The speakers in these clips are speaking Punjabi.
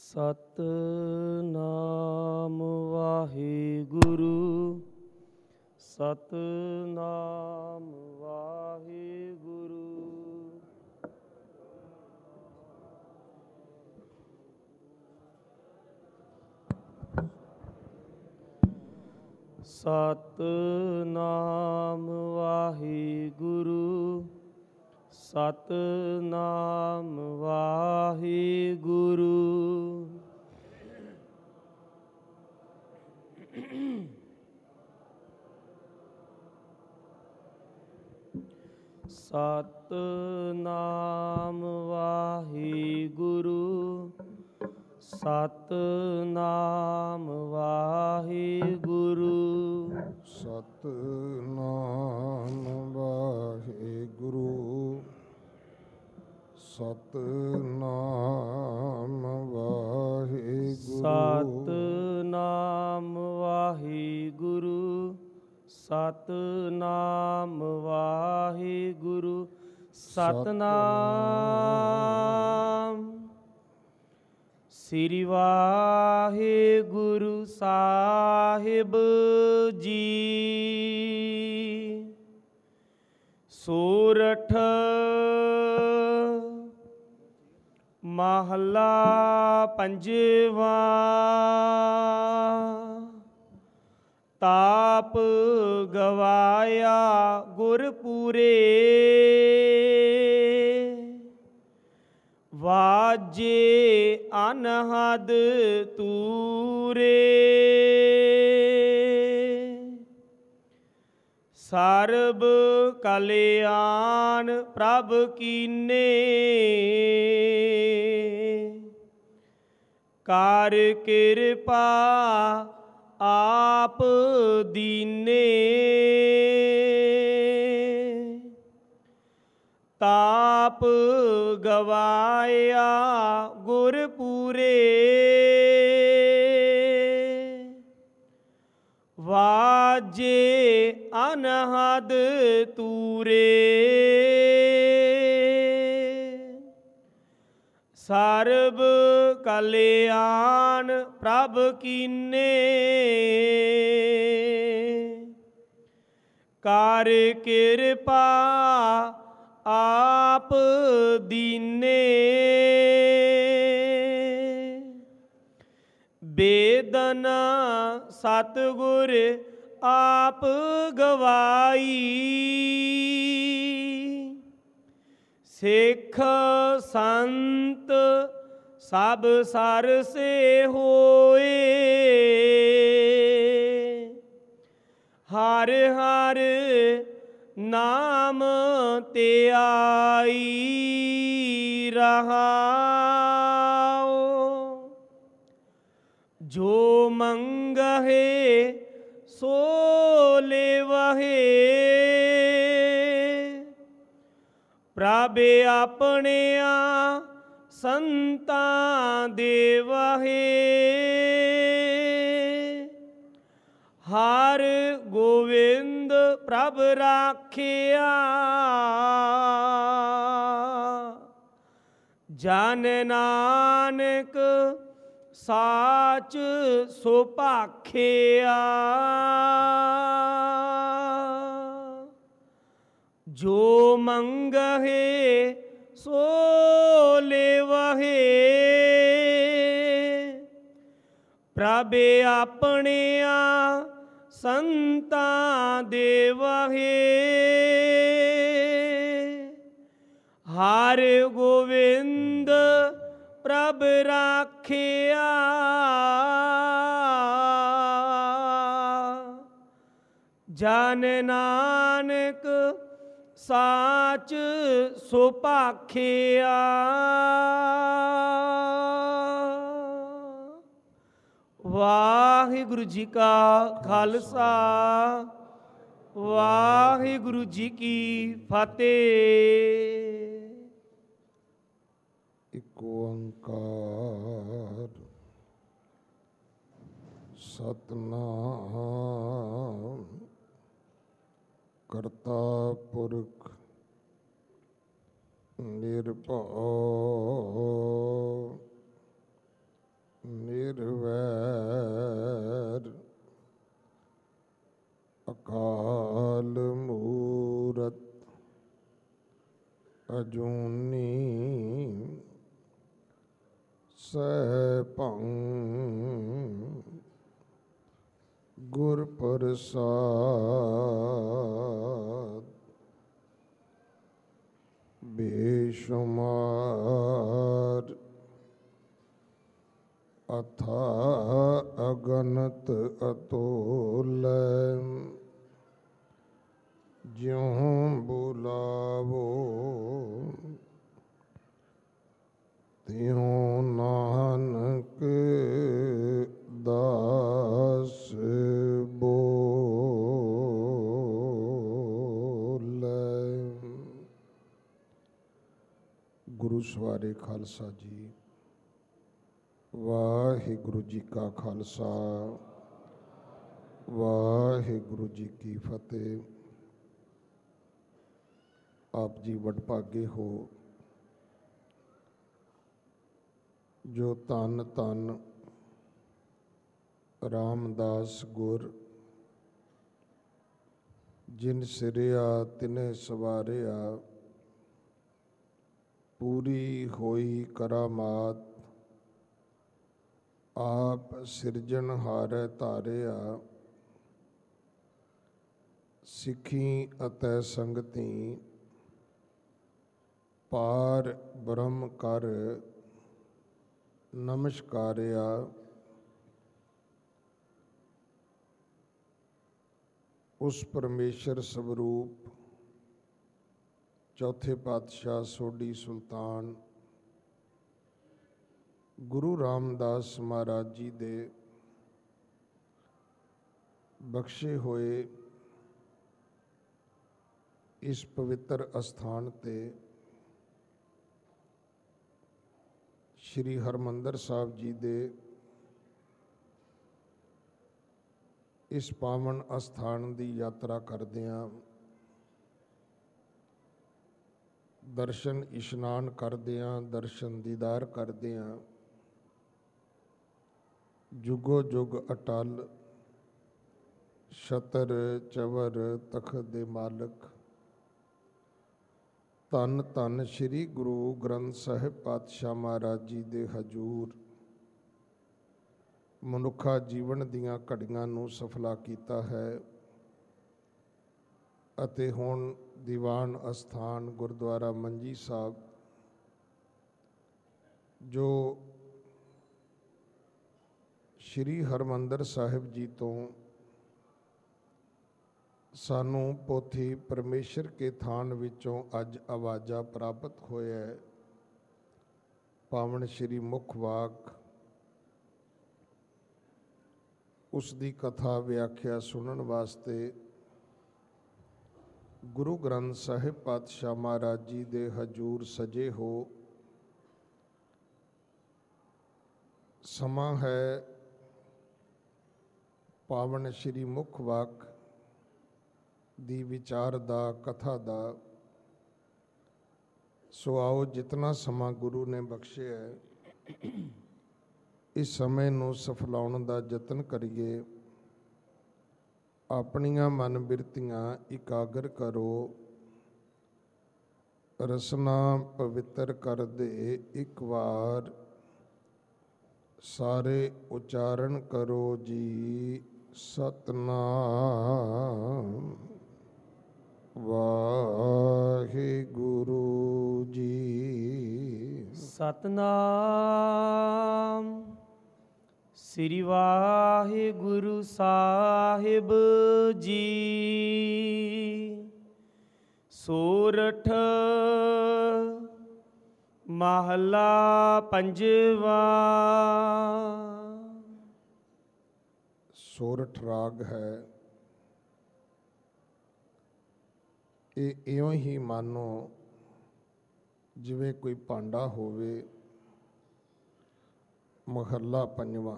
ਸਤਿਨਾਮ ਵਾਹਿਗੁਰੂ, ਸਤਿਨਾਮ ਵਾਹਿਗੁਰੂ। ਸਤਿਨਾਮ ਵਾਹਿਗੁਰੂ, ਸਤਿਨਾਮ ਵਾਹਿਗੁਰੂ। ਸਤਿਨਾਮ ਵਾਹਿਗੁਰੂ, ਸਤਿਨਾਮ ਵਾਹਿਗੁਰੂ। ਸਤਿਨਾਮ ਵਾਹਿਗੁਰੂ, ਸਤਿਨਾਮ ਵਾਹਿਗੁਰੂ। ਸਤਿਨਾਮ ਵਾਹਿਗੁਰੂ, ਸਤਿਨਾਮ ਵਾਹਿਗੁਰੂ। ਸਤਿਨਾਮ ਸ੍ਰੀ ਵਾਹਿਗੁਰੂ ਸਾਹਿਬ ਜੀ। ਸੋਰਠ ਮਹਲਾ ਪੰਜਵਾ। ਤਾਪ ਗਵਾਇਆ ਗੁਰਪੂਰੇ, ਵਾਜੇ ਅਨਹਦ ਤੂਰੇ। ਸਰਬ ਕਲਿਆਣ ਪ੍ਰਭ ਕੀਨੇ, ਕਰ ਕਿਰਪਾ ਆਪ ਦੀਨੇ। ਤਾਪ ਗਵਾਇਆ ਗੁਰਪੂਰੇ, ਵਾਜੇ ਅਨਹਦ ਤੂਰੇ। ਸਰਬ ਕਲਿਆਣ ਪ੍ਰਭ ਕੀਨੇ, ਕਰ ਕਿਰਪਾ ਆਪ ਦੀਨੇ। ਬੇਦਨ ਸਤਿਗੁਰ ਆਪ ਗਵਾਈ, ਸਿੱਖ ਸੰਤ ਸਭ ਸਰਸੇ ਹੋਏ। ਹਰਿ ਹਰਿ ਨਾਮ ਧਿਆਈ ਰਹਾਉ, ਜੋ ਮੰਗਹਿ ਸੋ ਲੇਵਹਿ। ਪ੍ਰਭ ਆਪਣਿਆਂ ਸੰਤਾਂ ਦੇਵਹਿ, ਹਰਿ ਗੋਵਿੰਦ ਪ੍ਰਭ ਰਾਖਿਆ। ਜਨ ਨਾਨਕ ਸਾਚ ਸੋ ਭਾਖਿਆ, ਜੋ ਮੰਗਹਿ ਸੋ ਲੇਵਹਿ। ਪ੍ਰਭ ਆਪਣਿਆਂ ਸੰਤਾਂ ਦੇਵਹਿ, ਹਰਿ ਗੋਵਿੰਦ ਪ੍ਰਭ ਰਾਖਿਆ। ਜਨ ਨਾਨਕ ਸਾਚ ਸੋ ਭਾਖਿਆ। ਵਾਹਿਗੁਰੂ ਜੀ ਕਾ ਖਾਲਸਾ, ਵਾਹਿਗੁਰੂ ਜੀ ਕੀ ਫਤਿਹ। ਇਕ ਓੰਕਾਰ ਸਤਿਨਾਮ ਕਰਤਾ ਪੁਰਖ ਨਿਰਭਉ ਨਿਰਵੈਰ ਅਕਾਲ ਮੂਰਤ ਅਜੂਨੀ ਸੈਭੰ ਗੁਰ ਪ੍ਰਸਾਦ ਬੇਸ਼ੁਮਾਰ ਅਥਾ ਅਗਨਤ ਅਤੋਲੈ ਜਿਉ ਬੁਲਾਵੋ ਤਿਉ ਨਾਨਕ ਦਾਸ ਬੋਲੇ। ਗੁਰੂ ਸਵਾਰੇ ਖਾਲਸਾ ਜੀ। ਵਾਹਿਗੁਰੂ ਜੀ ਕਾ ਖਾਲਸਾ ਵਾਹਿਗੁਰੂ ਜੀ ਕੀ ਫਤਿਹ। ਆਪ ਜੀ ਵਡਭਾਗੇ ਹੋ ਜੋ ਧੰਨ ਧੰਨ ਰਾਮਦਾਸ ਗੁਰ ਜਿਨ ਸਿਰਿਆ ਤਿਨੇ ਸਵਾਰਿਆ ਪੂਰੀ ਹੋਈ ਕਰਾਮਾਤ ਆਪ ਸਿਰਜਣਹਾਰੈ ਧਾਰਿਆ ਸਿੱਖੀ ਅਤੇ ਸੰਗਤੀ ਪਾਰ ਬ੍ਰਹਮ ਕਰ ਨਮਸਕਾਰਿਆ। ਉਸ ਪਰਮੇਸ਼ਰ ਸਵਰੂਪ ਚੌਥੇ ਪਾਤਸ਼ਾਹ ਸੋਢੀ ਸੁਲਤਾਨ ਗੁਰੂ ਰਾਮਦਾਸ ਮਹਾਰਾਜ ਜੀ ਦੇ ਬਖਸ਼ੇ ਹੋਏ ਇਸ ਪਵਿੱਤਰ ਅਸਥਾਨ ਤੇ ਸ਼੍ਰੀ ਹਰਿਮੰਦਰ ਸਾਹਿਬ ਜੀ ਦੇ ਇਸ ਪਾਵਨ ਅਸਥਾਨ ਦੀ ਯਾਤਰਾ ਕਰਦਿਆਂ ਦਰਸ਼ਨ ਇਸ਼ਨਾਨ ਕਰਦਿਆਂ ਦਰਸ਼ਨ ਦੀਦਾਰ ਕਰਦਿਆਂ ਜੁਗੋ ਜੁਗ ਅਟਲ ਛਤਰ ਚਵਰ ਤਖਤ ਦੇ ਮਾਲਕ ਧੰਨ ਧੰਨ ਸ੍ਰੀ ਗੁਰੂ ਗ੍ਰੰਥ ਸਾਹਿਬ ਪਾਤਸ਼ਾਹ ਮਹਾਰਾਜ ਜੀ ਦੇ ਹਜ਼ੂਰ ਮਨੁੱਖਾ ਜੀਵਨ ਦੀਆਂ ਘੜੀਆਂ ਨੂੰ ਸਫਲਾ ਕੀਤਾ ਹੈ ਅਤੇ ਹੁਣ ਦੀਵਾਨ ਅਸਥਾਨ ਗੁਰਦੁਆਰਾ ਮੰਜੀ ਸਾਹਿਬ ਜੋ ਸ਼੍ਰੀ ਹਰਿਮੰਦਰ ਸਾਹਿਬ ਜੀ ਤੋਂ ਸਾਨੂੰ ਪੋਥੀ ਪਰਮੇਸ਼ਰ ਕੇ ਥਾਨ ਵਿੱਚੋਂ ਅੱਜ ਆਵਾਜ਼ਾ ਪ੍ਰਾਪਤ ਹੋਇਆ ਹੈ। ਪਾਵਨ ਸ਼੍ਰੀ ਮੁੱਖ ਵਾਕ ਉਸ ਦੀ ਕਥਾ ਵਿਆਖਿਆ ਸੁਣਨ ਵਾਸਤੇ ਗੁਰੂ ਗ੍ਰੰਥ ਸਾਹਿਬ ਪਾਤਸ਼ਾਹ ਮਹਾਰਾਜ ਜੀ ਦੇ ਹਜ਼ੂਰ ਸਜੇ ਹੋ। ਸਮਾਂ ਹੈ ਪਾਵਨ ਸ਼੍ਰੀ ਮੁੱਖ ਵਾਕ ਦੀ ਵਿਚਾਰ ਦਾ ਕਥਾ ਦਾ। ਸੋ ਆਓ ਜਿਤਨਾ ਸਮਾਂ ਗੁਰੂ ਨੇ ਬਖਸ਼ਿਆ ਹੈ ਇਸ ਸਮੇਂ ਨੂੰ ਸਫਲਾਉਣ ਦਾ ਯਤਨ ਕਰੀਏ। ਆਪਣੀਆਂ ਮਨ ਬਿਰਤੀਆਂ ਇਕਾਗਰ ਕਰੋ। ਰਸਨਾ ਪਵਿੱਤਰ ਕਰ ਦੇ ਇੱਕ ਵਾਰ ਸਾਰੇ ਉਚਾਰਨ ਕਰੋ ਜੀ। ਸਤਨਾਮ ਵਾਹਿਗੁਰੂ ਜੀ। ਸਤਨਾਮ ਸ੍ਰੀ ਵਾਹਿਗੁਰੂ ਸਾਹਿਬ ਜੀ। ਸੋਰਠ ਮਹਲਾ ਪੰਜਵਾ। ਸੋਰਠ ਰਾਗ ਹੈ। ਇਹ ਇਉਂ ਹੀ ਮਾਨੋ ਜਿਵੇਂ ਕੋਈ ਭਾਂਡਾ ਹੋਵੇ। ਮਹੱਲਾ ਪੰਜਵਾਂ।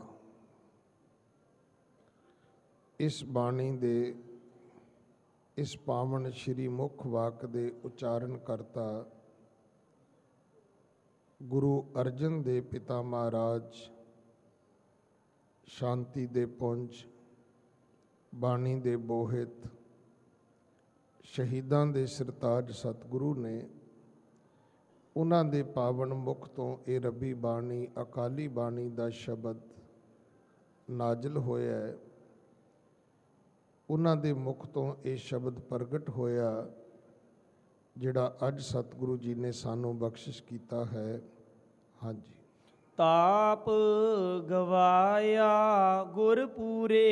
ਇਸ ਬਾਣੀ ਦੇ ਇਸ ਪਾਵਨ ਸ਼੍ਰੀ ਮੁੱਖ ਵਾਕ ਦੇ ਉਚਾਰਨ ਕਰਤਾ ਗੁਰੂ ਅਰਜਨ ਦੇ ਪਿਤਾ ਮਹਾਰਾਜ ਸ਼ਾਂਤੀ ਦੇ ਪੁੰਜ, ਬਾਣੀ ਦੇ ਬੋਹਿਤ, ਸ਼ਹੀਦਾਂ ਦੇ ਸਰਤਾਜ ਸਤਿਗੁਰੂ ਨੇ ਉਹਨਾਂ ਦੇ ਪਾਵਨ ਮੁਖ ਤੋਂ ਇਹ ਰੱਬੀ ਬਾਣੀ, ਅਕਾਲੀ ਬਾਣੀ ਦਾ ਸ਼ਬਦ ਨਾਜ਼ਲ ਹੋਇਆ ਹੈ। ਉਹਨਾਂ ਦੇ ਮੁਖ ਤੋਂ ਇਹ ਸ਼ਬਦ ਪ੍ਰਗਟ ਹੋਇਆ ਜਿਹੜਾ ਅੱਜ ਸਤਿਗੁਰੂ ਜੀ ਨੇ ਸਾਨੂੰ ਬਖਸ਼ਿਸ਼ ਕੀਤਾ ਹੈ। ਹਾਂਜੀ। ਤਾਪ ਗਵਾਇਆ ਗੁਰ ਪੂਰੇ,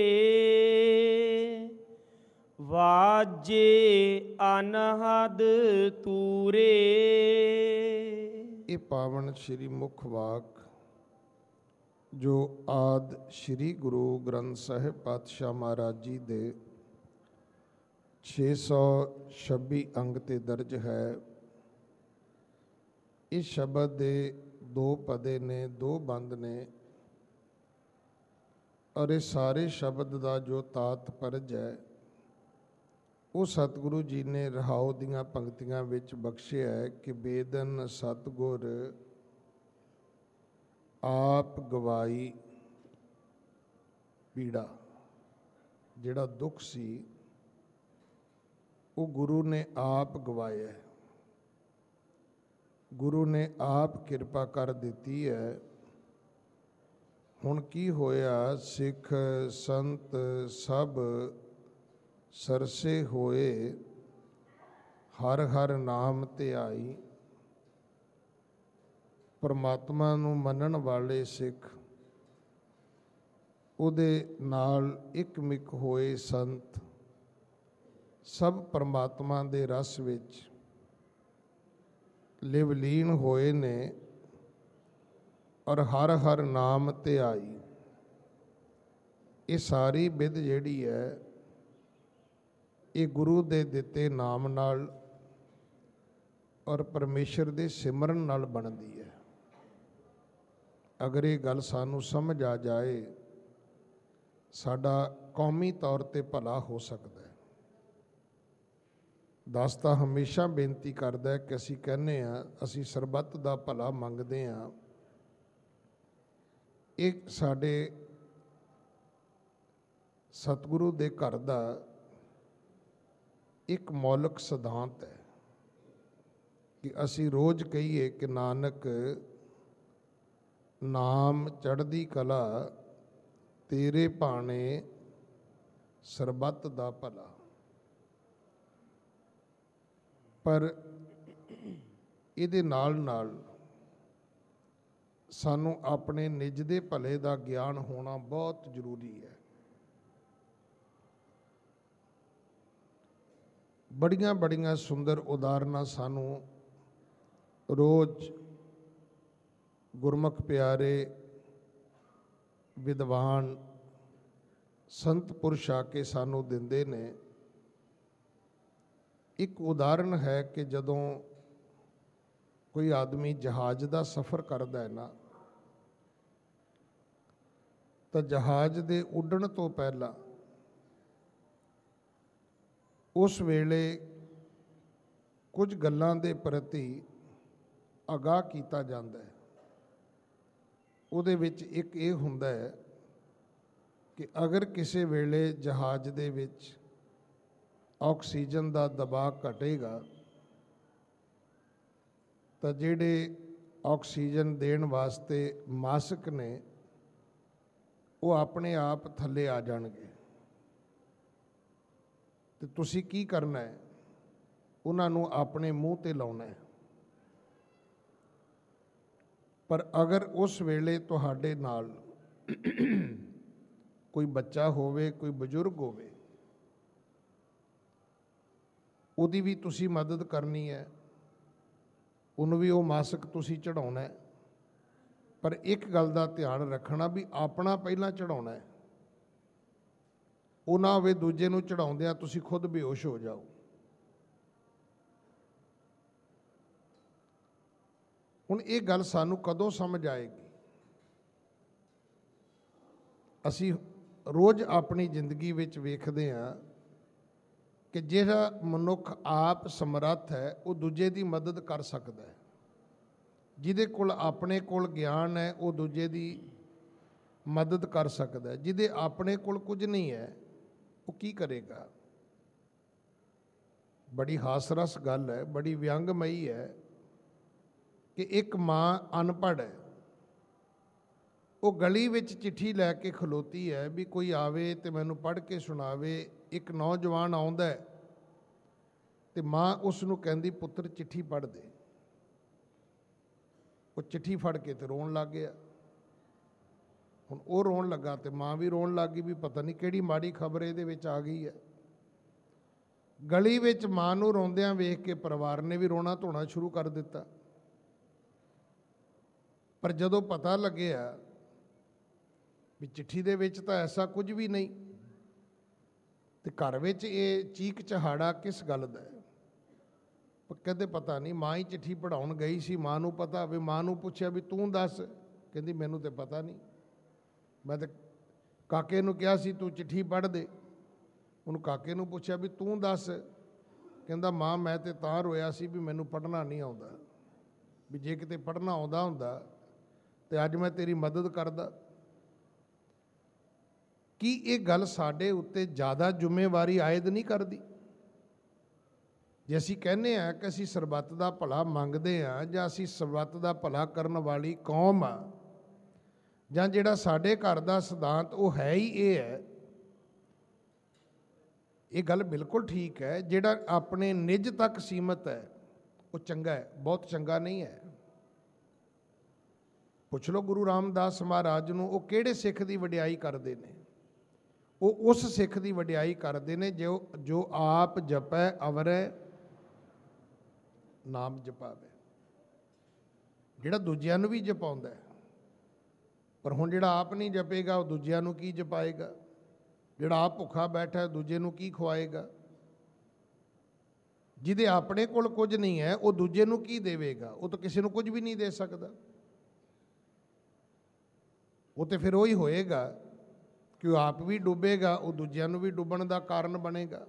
ਵਾਜੇ ਅਨਹਦ ਤੂਰੇ। ਇਹ ਪਾਵਨ ਸ਼੍ਰੀ ਮੁਖ ਵਾਕ ਜੋ ਆਦ ਸ਼੍ਰੀ ਗੁਰੂ ਗ੍ਰੰਥ ਸਾਹਿਬ ਪਾਤਸ਼ਾਹ ਮਹਾਰਾਜ ਜੀ ਦੇ 626 ਅੰਗ ਤੇ ਦਰਜ ਹੈ। ਇਸ ਸ਼ਬਦ ਦੇ 2 ਪਦੇ ਨੇ, 2 ਬੰਦ ਨੇ, ਔਰ ਇਹ ਸਾਰੇ ਸ਼ਬਦ ਦਾ ਜੋ ਤਾਤਪਰਜ ਹੈ ਉਹ ਸਤਿਗੁਰੂ ਜੀ ਨੇ ਰਹਾਉ ਦੀਆਂ ਪੰਕਤੀਆਂ ਵਿੱਚ ਬਖਸ਼ਿਆ ਹੈ ਕਿ ਬੇਦਨ ਸਤਿਗੁਰ ਆਪ ਗਵਾਈ ਪੀੜਾ। ਜਿਹੜਾ ਦੁੱਖ ਸੀ ਉਹ ਗੁਰੂ ਨੇ ਆਪ ਗਵਾਇਆ, ਗੁਰੂ ਨੇ ਆਪ ਕਿਰਪਾ ਕਰ ਦਿੱਤੀ ਹੈ। ਹੁਣ ਕੀ ਹੋਇਆ? ਸਿੱਖ ਸੰਤ ਸਭ ਸਰਸੇ ਹੋਏ, ਹਰ ਹਰ ਨਾਮ ਧਿਆਈ। ਪਰਮਾਤਮਾ ਨੂੰ ਮੰਨਣ ਵਾਲੇ ਸਿੱਖ, ਉਹਦੇ ਨਾਲ ਇਕਮਿਕ ਹੋਏ ਸੰਤ, ਸਭ ਪਰਮਾਤਮਾ ਦੇ ਰਸ ਵਿੱਚ ਲਿਵਲੀਨ ਹੋਏ ਨੇ ਔਰ ਹਰ ਹਰ ਨਾਮ ਧਿਆਈ। ਇਹ ਸਾਰੀ ਵਿਧ ਜਿਹੜੀ ਹੈ ਇਹ ਗੁਰੂ ਦੇ ਦਿੱਤੇ ਨਾਮ ਨਾਲ ਔਰ ਪਰਮੇਸ਼ਰ ਦੇ ਸਿਮਰਨ ਨਾਲ ਬਣਦੀ ਹੈ। ਅਗਰ ਇਹ ਗੱਲ ਸਾਨੂੰ ਸਮਝ ਆ ਜਾਏ, ਸਾਡਾ ਕੌਮੀ ਤੌਰ ਤੇ ਭਲਾ ਹੋ ਸਕਦਾ ਹੈ। ਦਾਸ ਤਾਂ ਹਮੇਸ਼ਾ ਬੇਨਤੀ ਕਰਦਾ ਹੈ ਕਿ ਅਸੀਂ ਕਹਿੰਦੇ ਹਾਂ ਅਸੀਂ ਸਰਬੱਤ ਦਾ ਭਲਾ ਮੰਗਦੇ ਹਾਂ। ਇਹ ਸਾਡੇ ਸਤਿਗੁਰੂ ਦੇ ਘਰ ਦਾ ਇੱਕ ਮੌਲਿਕ ਸਿਧਾਂਤ ਹੈ ਕਿ ਅਸੀਂ ਰੋਜ਼ ਕਹੀਏ ਕਿ ਨਾਨਕ ਨਾਮ ਚੜ੍ਹਦੀ ਕਲਾ, ਤੇਰੇ ਭਾਣੇ ਸਰਬੱਤ ਦਾ ਭਲਾ। ਪਰ ਇਹਦੇ ਨਾਲ ਨਾਲ ਸਾਨੂੰ ਆਪਣੇ ਨਿੱਜ ਦੇ ਭਲੇ ਦਾ ਗਿਆਨ ਹੋਣਾ ਬਹੁਤ ਜ਼ਰੂਰੀ ਹੈ। ਬੜੀਆਂ ਬੜੀਆਂ ਸੁੰਦਰ ਉਦਾਹਰਨਾਂ ਸਾਨੂੰ ਰੋਜ਼ ਗੁਰਮੁਖ ਪਿਆਰੇ ਵਿਦਵਾਨ ਸੰਤ ਪੁਰਸ਼ ਆ ਕੇ ਸਾਨੂੰ ਦਿੰਦੇ ਨੇ। ਇੱਕ ਉਦਾਹਰਨ ਹੈ ਕਿ ਜਦੋਂ ਕੋਈ ਆਦਮੀ ਜਹਾਜ਼ ਦਾ ਸਫ਼ਰ ਕਰਦਾ ਹੈ ਨਾ, ਤਾਂ ਜਹਾਜ਼ ਦੇ ਉੱਡਣ ਤੋਂ ਪਹਿਲਾਂ ਉਸ ਵੇਲੇ ਕੁਝ ਗੱਲਾਂ ਦੇ ਪ੍ਰਤੀ ਆਗਾਹ ਕੀਤਾ ਜਾਂਦਾ ਹੈ। ਉਹਦੇ ਵਿੱਚ ਇੱਕ ਇਹ ਹੁੰਦਾ ਹੈ ਕਿ ਅਗਰ ਕਿਸੇ ਵੇਲੇ ਜਹਾਜ਼ ਦੇ ਵਿੱਚ ਆਕਸੀਜਨ ਦਾ ਦਬਾਅ ਘਟੇਗਾ ਤਾਂ ਜਿਹੜੇ ਆਕਸੀਜਨ ਦੇਣ ਵਾਸਤੇ ਮਾਸਕ ਨੇ ਉਹ ਆਪਣੇ ਆਪ ਥੱਲੇ ਆ ਜਾਣਗੇ। ਤੇ ਤੁਸੀਂ ਕੀ ਕਰਨਾ ਹੈ? ਉਹਨਾਂ ਨੂੰ ਆਪਣੇ ਮੂੰਹ ਤੇ ਲਾਉਣਾ ਹੈ। ਪਰ ਅਗਰ ਉਸ ਵੇਲੇ ਤੁਹਾਡੇ ਨਾਲ ਕੋਈ ਬੱਚਾ ਹੋਵੇ, ਕੋਈ ਬਜ਼ੁਰਗ ਹੋਵੇ, ਉਹਦੀ ਵੀ ਤੁਸੀਂ ਮਦਦ ਕਰਨੀ ਹੈ, ਉਹਨੂੰ ਵੀ ਉਹ ਮਾਸਕ ਤੁਸੀਂ ਚੜਾਉਣਾ ਹੈ। ਪਰ ਇੱਕ ਗੱਲ ਦਾ ਧਿਆਨ ਰੱਖਣਾ ਵੀ ਆਪਣਾ ਪਹਿਲਾਂ ਚੜਾਉਣਾ ਹੈ। ਉਹ ਨਾ ਹੋਵੇ ਦੂਜੇ ਨੂੰ ਚੜਾਉਂਦਿਆਂ ਤੁਸੀਂ ਖੁਦ ਬੇਹੋਸ਼ ਹੋ ਜਾਓ। ਹੁਣ ਇਹ ਗੱਲ ਸਾਨੂੰ ਕਦੋਂ ਸਮਝ ਆਏਗੀ? ਅਸੀਂ ਰੋਜ਼ ਆਪਣੀ ਜ਼ਿੰਦਗੀ ਵਿੱਚ ਵੇਖਦੇ ਹਾਂ ਕਿ ਜਿਹੜਾ ਮਨੁੱਖ ਆਪ ਸਮਰੱਥ ਹੈ ਉਹ ਦੂਜੇ ਦੀ ਮਦਦ ਕਰ ਸਕਦਾ ਹੈ। ਜਿਹਦੇ ਕੋਲ ਆਪਣੇ ਕੋਲ ਗਿਆਨ ਹੈ ਉਹ ਦੂਜੇ ਦੀ ਮਦਦ ਕਰ ਸਕਦਾ। ਜਿਹਦੇ ਆਪਣੇ ਕੋਲ ਕੁਝ ਨਹੀਂ ਹੈ ਉਹ ਕੀ ਕਰੇਗਾ? ਬੜੀ ਹਾਸਰਸ ਗੱਲ ਹੈ, ਬੜੀ ਵਿਅੰਗਮਈ ਹੈ ਕਿ ਇੱਕ ਮਾਂ ਅਨਪੜ੍ਹ ਹੈ, ਉਹ ਗਲੀ ਵਿੱਚ ਚਿੱਠੀ ਲੈ ਕੇ ਖਲੋਤੀ ਹੈ ਵੀ ਕੋਈ ਆਵੇ ਤੇ ਮੈਨੂੰ ਪੜ੍ਹ ਕੇ ਸੁਣਾਵੇ। ਇੱਕ ਨੌਜਵਾਨ ਆਉਂਦਾ ਹੈ ਤੇ ਮਾਂ ਉਸ ਨੂੰ ਕਹਿੰਦੀ ਪੁੱਤਰ ਚਿੱਠੀ ਪੜ੍ਹ ਦੇ। ਉਹ ਚਿੱਠੀ ਫੜ ਕੇ ਤੇ ਰੋਣ ਲੱਗ ਗਿਆ। ਹੁਣ ਉਹ ਰੋਣ ਲੱਗਾ ਤੇ ਮਾਂ ਵੀ ਰੋਣ ਲੱਗ ਗਈ ਵੀ ਪਤਾ ਨਹੀਂ ਕਿਹੜੀ ਮਾੜੀ ਖਬਰ ਇਹਦੇ ਵਿੱਚ ਆ ਗਈ ਹੈ। ਗਲੀ ਵਿੱਚ ਮਾਂ ਨੂੰ ਰੋਂਦਿਆਂ ਵੇਖ ਕੇ ਪਰਿਵਾਰ ਨੇ ਵੀ ਰੋਣਾ ਧੋਣਾ ਸ਼ੁਰੂ ਕਰ ਦਿੱਤਾ। ਪਰ ਜਦੋਂ ਪਤਾ ਲੱਗਿਆ ਵੀ ਚਿੱਠੀ ਦੇ ਵਿੱਚ ਤਾਂ ਐਸਾ ਕੁਝ ਵੀ ਨਹੀਂ, ਤੇ ਘਰ ਵਿੱਚ ਇਹ ਚੀਕ ਚਹਾੜਾ ਕਿਸ ਗੱਲ ਦਾ ਹੈ? ਕਹਿੰਦੇ ਪਤਾ ਨਹੀਂ, ਮਾਂ ਹੀ ਚਿੱਠੀ ਪੜ੍ਹਾਉਣ ਗਈ ਸੀ, ਮਾਂ ਨੂੰ ਪਤਾ। ਵੀ ਮਾਂ ਨੂੰ ਪੁੱਛਿਆ ਵੀ ਤੂੰ ਦੱਸ, ਕਹਿੰਦੀ ਮੈਨੂੰ ਤੇ ਪਤਾ ਨਹੀਂ, ਮੈਂ ਤਾਂ ਕਾਕੇ ਨੂੰ ਕਿਹਾ ਸੀ ਤੂੰ ਚਿੱਠੀ ਪੜ੍ਹ ਦੇ। ਉਹਨੂੰ ਕਾਕੇ ਨੂੰ ਪੁੱਛਿਆ ਵੀ ਤੂੰ ਦੱਸ, ਕਹਿੰਦਾ ਮਾਂ ਮੈਂ ਤੇ ਤਾਂ ਰੋਇਆ ਸੀ ਵੀ ਮੈਨੂੰ ਪੜ੍ਹਨਾ ਨਹੀਂ ਆਉਂਦਾ, ਵੀ ਜੇ ਕਿਤੇ ਪੜ੍ਹਨਾ ਆਉਂਦਾ ਹੁੰਦਾ ਤੇ ਅੱਜ ਮੈਂ ਤੇਰੀ ਮਦਦ ਕਰਦਾ। ਕੀ ਇਹ ਗੱਲ ਸਾਡੇ ਉੱਤੇ ਜ਼ਿਆਦਾ ਜ਼ਿੰਮੇਵਾਰੀ ਆਇਦ ਨਹੀਂ ਕਰਦੀ? ਜੇ ਅਸੀਂ ਕਹਿੰਦੇ ਹਾਂ ਕਿ ਅਸੀਂ ਸਰਬੱਤ ਦਾ ਭਲਾ ਮੰਗਦੇ ਹਾਂ, ਜਾਂ ਅਸੀਂ ਸਰਬੱਤ ਦਾ ਭਲਾ ਕਰਨ ਵਾਲੀ ਕੌਮ ਆ, ਜਾਂ ਜਿਹੜਾ ਸਾਡੇ ਘਰ ਦਾ ਸਿਧਾਂਤ ਉਹ ਹੈ ਹੀ ਇਹ ਹੈ, ਇਹ ਗੱਲ ਬਿਲਕੁਲ ਠੀਕ ਹੈ। ਜਿਹੜਾ ਆਪਣੇ ਨਿੱਜ ਤੱਕ ਸੀਮਤ ਹੈ ਉਹ ਚੰਗਾ ਹੈ, ਬਹੁਤ ਚੰਗਾ ਨਹੀਂ ਹੈ। ਪੁੱਛ ਲਓ ਗੁਰੂ ਰਾਮਦਾਸ ਮਹਾਰਾਜ ਨੂੰ, ਉਹ ਕਿਹੜੇ ਸਿੱਖ ਦੀ ਵਡਿਆਈ ਕਰਦੇ ਨੇ? ਉਹ ਉਸ ਸਿੱਖ ਦੀ ਵਡਿਆਈ ਕਰਦੇ ਨੇ ਜੋ ਆਪ ਜਪੈ ਅਵਰੈ ਨਾਮ ਜਪਾਵੇ, ਜਿਹੜਾ ਦੂਜਿਆਂ ਨੂੰ ਵੀ ਜਪਾਉਂਦਾ ਹੈ। ਪਰ ਹੁਣ ਜਿਹੜਾ ਆਪ ਨਹੀਂ ਜਪੇਗਾ ਉਹ ਦੂਜਿਆਂ ਨੂੰ ਕੀ ਜਪਾਏਗਾ? ਜਿਹੜਾ ਆਪ ਭੁੱਖਾ ਬੈਠਾ ਦੂਜੇ ਨੂੰ ਕੀ ਖਵਾਏਗਾ? ਜਿਹਦੇ ਆਪਣੇ ਕੋਲ ਕੁਝ ਨਹੀਂ ਹੈ ਉਹ ਦੂਜੇ ਨੂੰ ਕੀ ਦੇਵੇਗਾ? ਉਹ ਤਾਂ ਕਿਸੇ ਨੂੰ ਕੁਝ ਵੀ ਨਹੀਂ ਦੇ ਸਕਦਾ। ਉਹ ਤੇ ਫਿਰ ਉਹੀ ਹੋਏਗਾ ਕਿ ਉਹ ਆਪ ਵੀ ਡੁੱਬੇਗਾ, ਉਹ ਦੂਜਿਆਂ ਨੂੰ ਵੀ ਡੁੱਬਣ ਦਾ ਕਾਰਨ ਬਣੇਗਾ।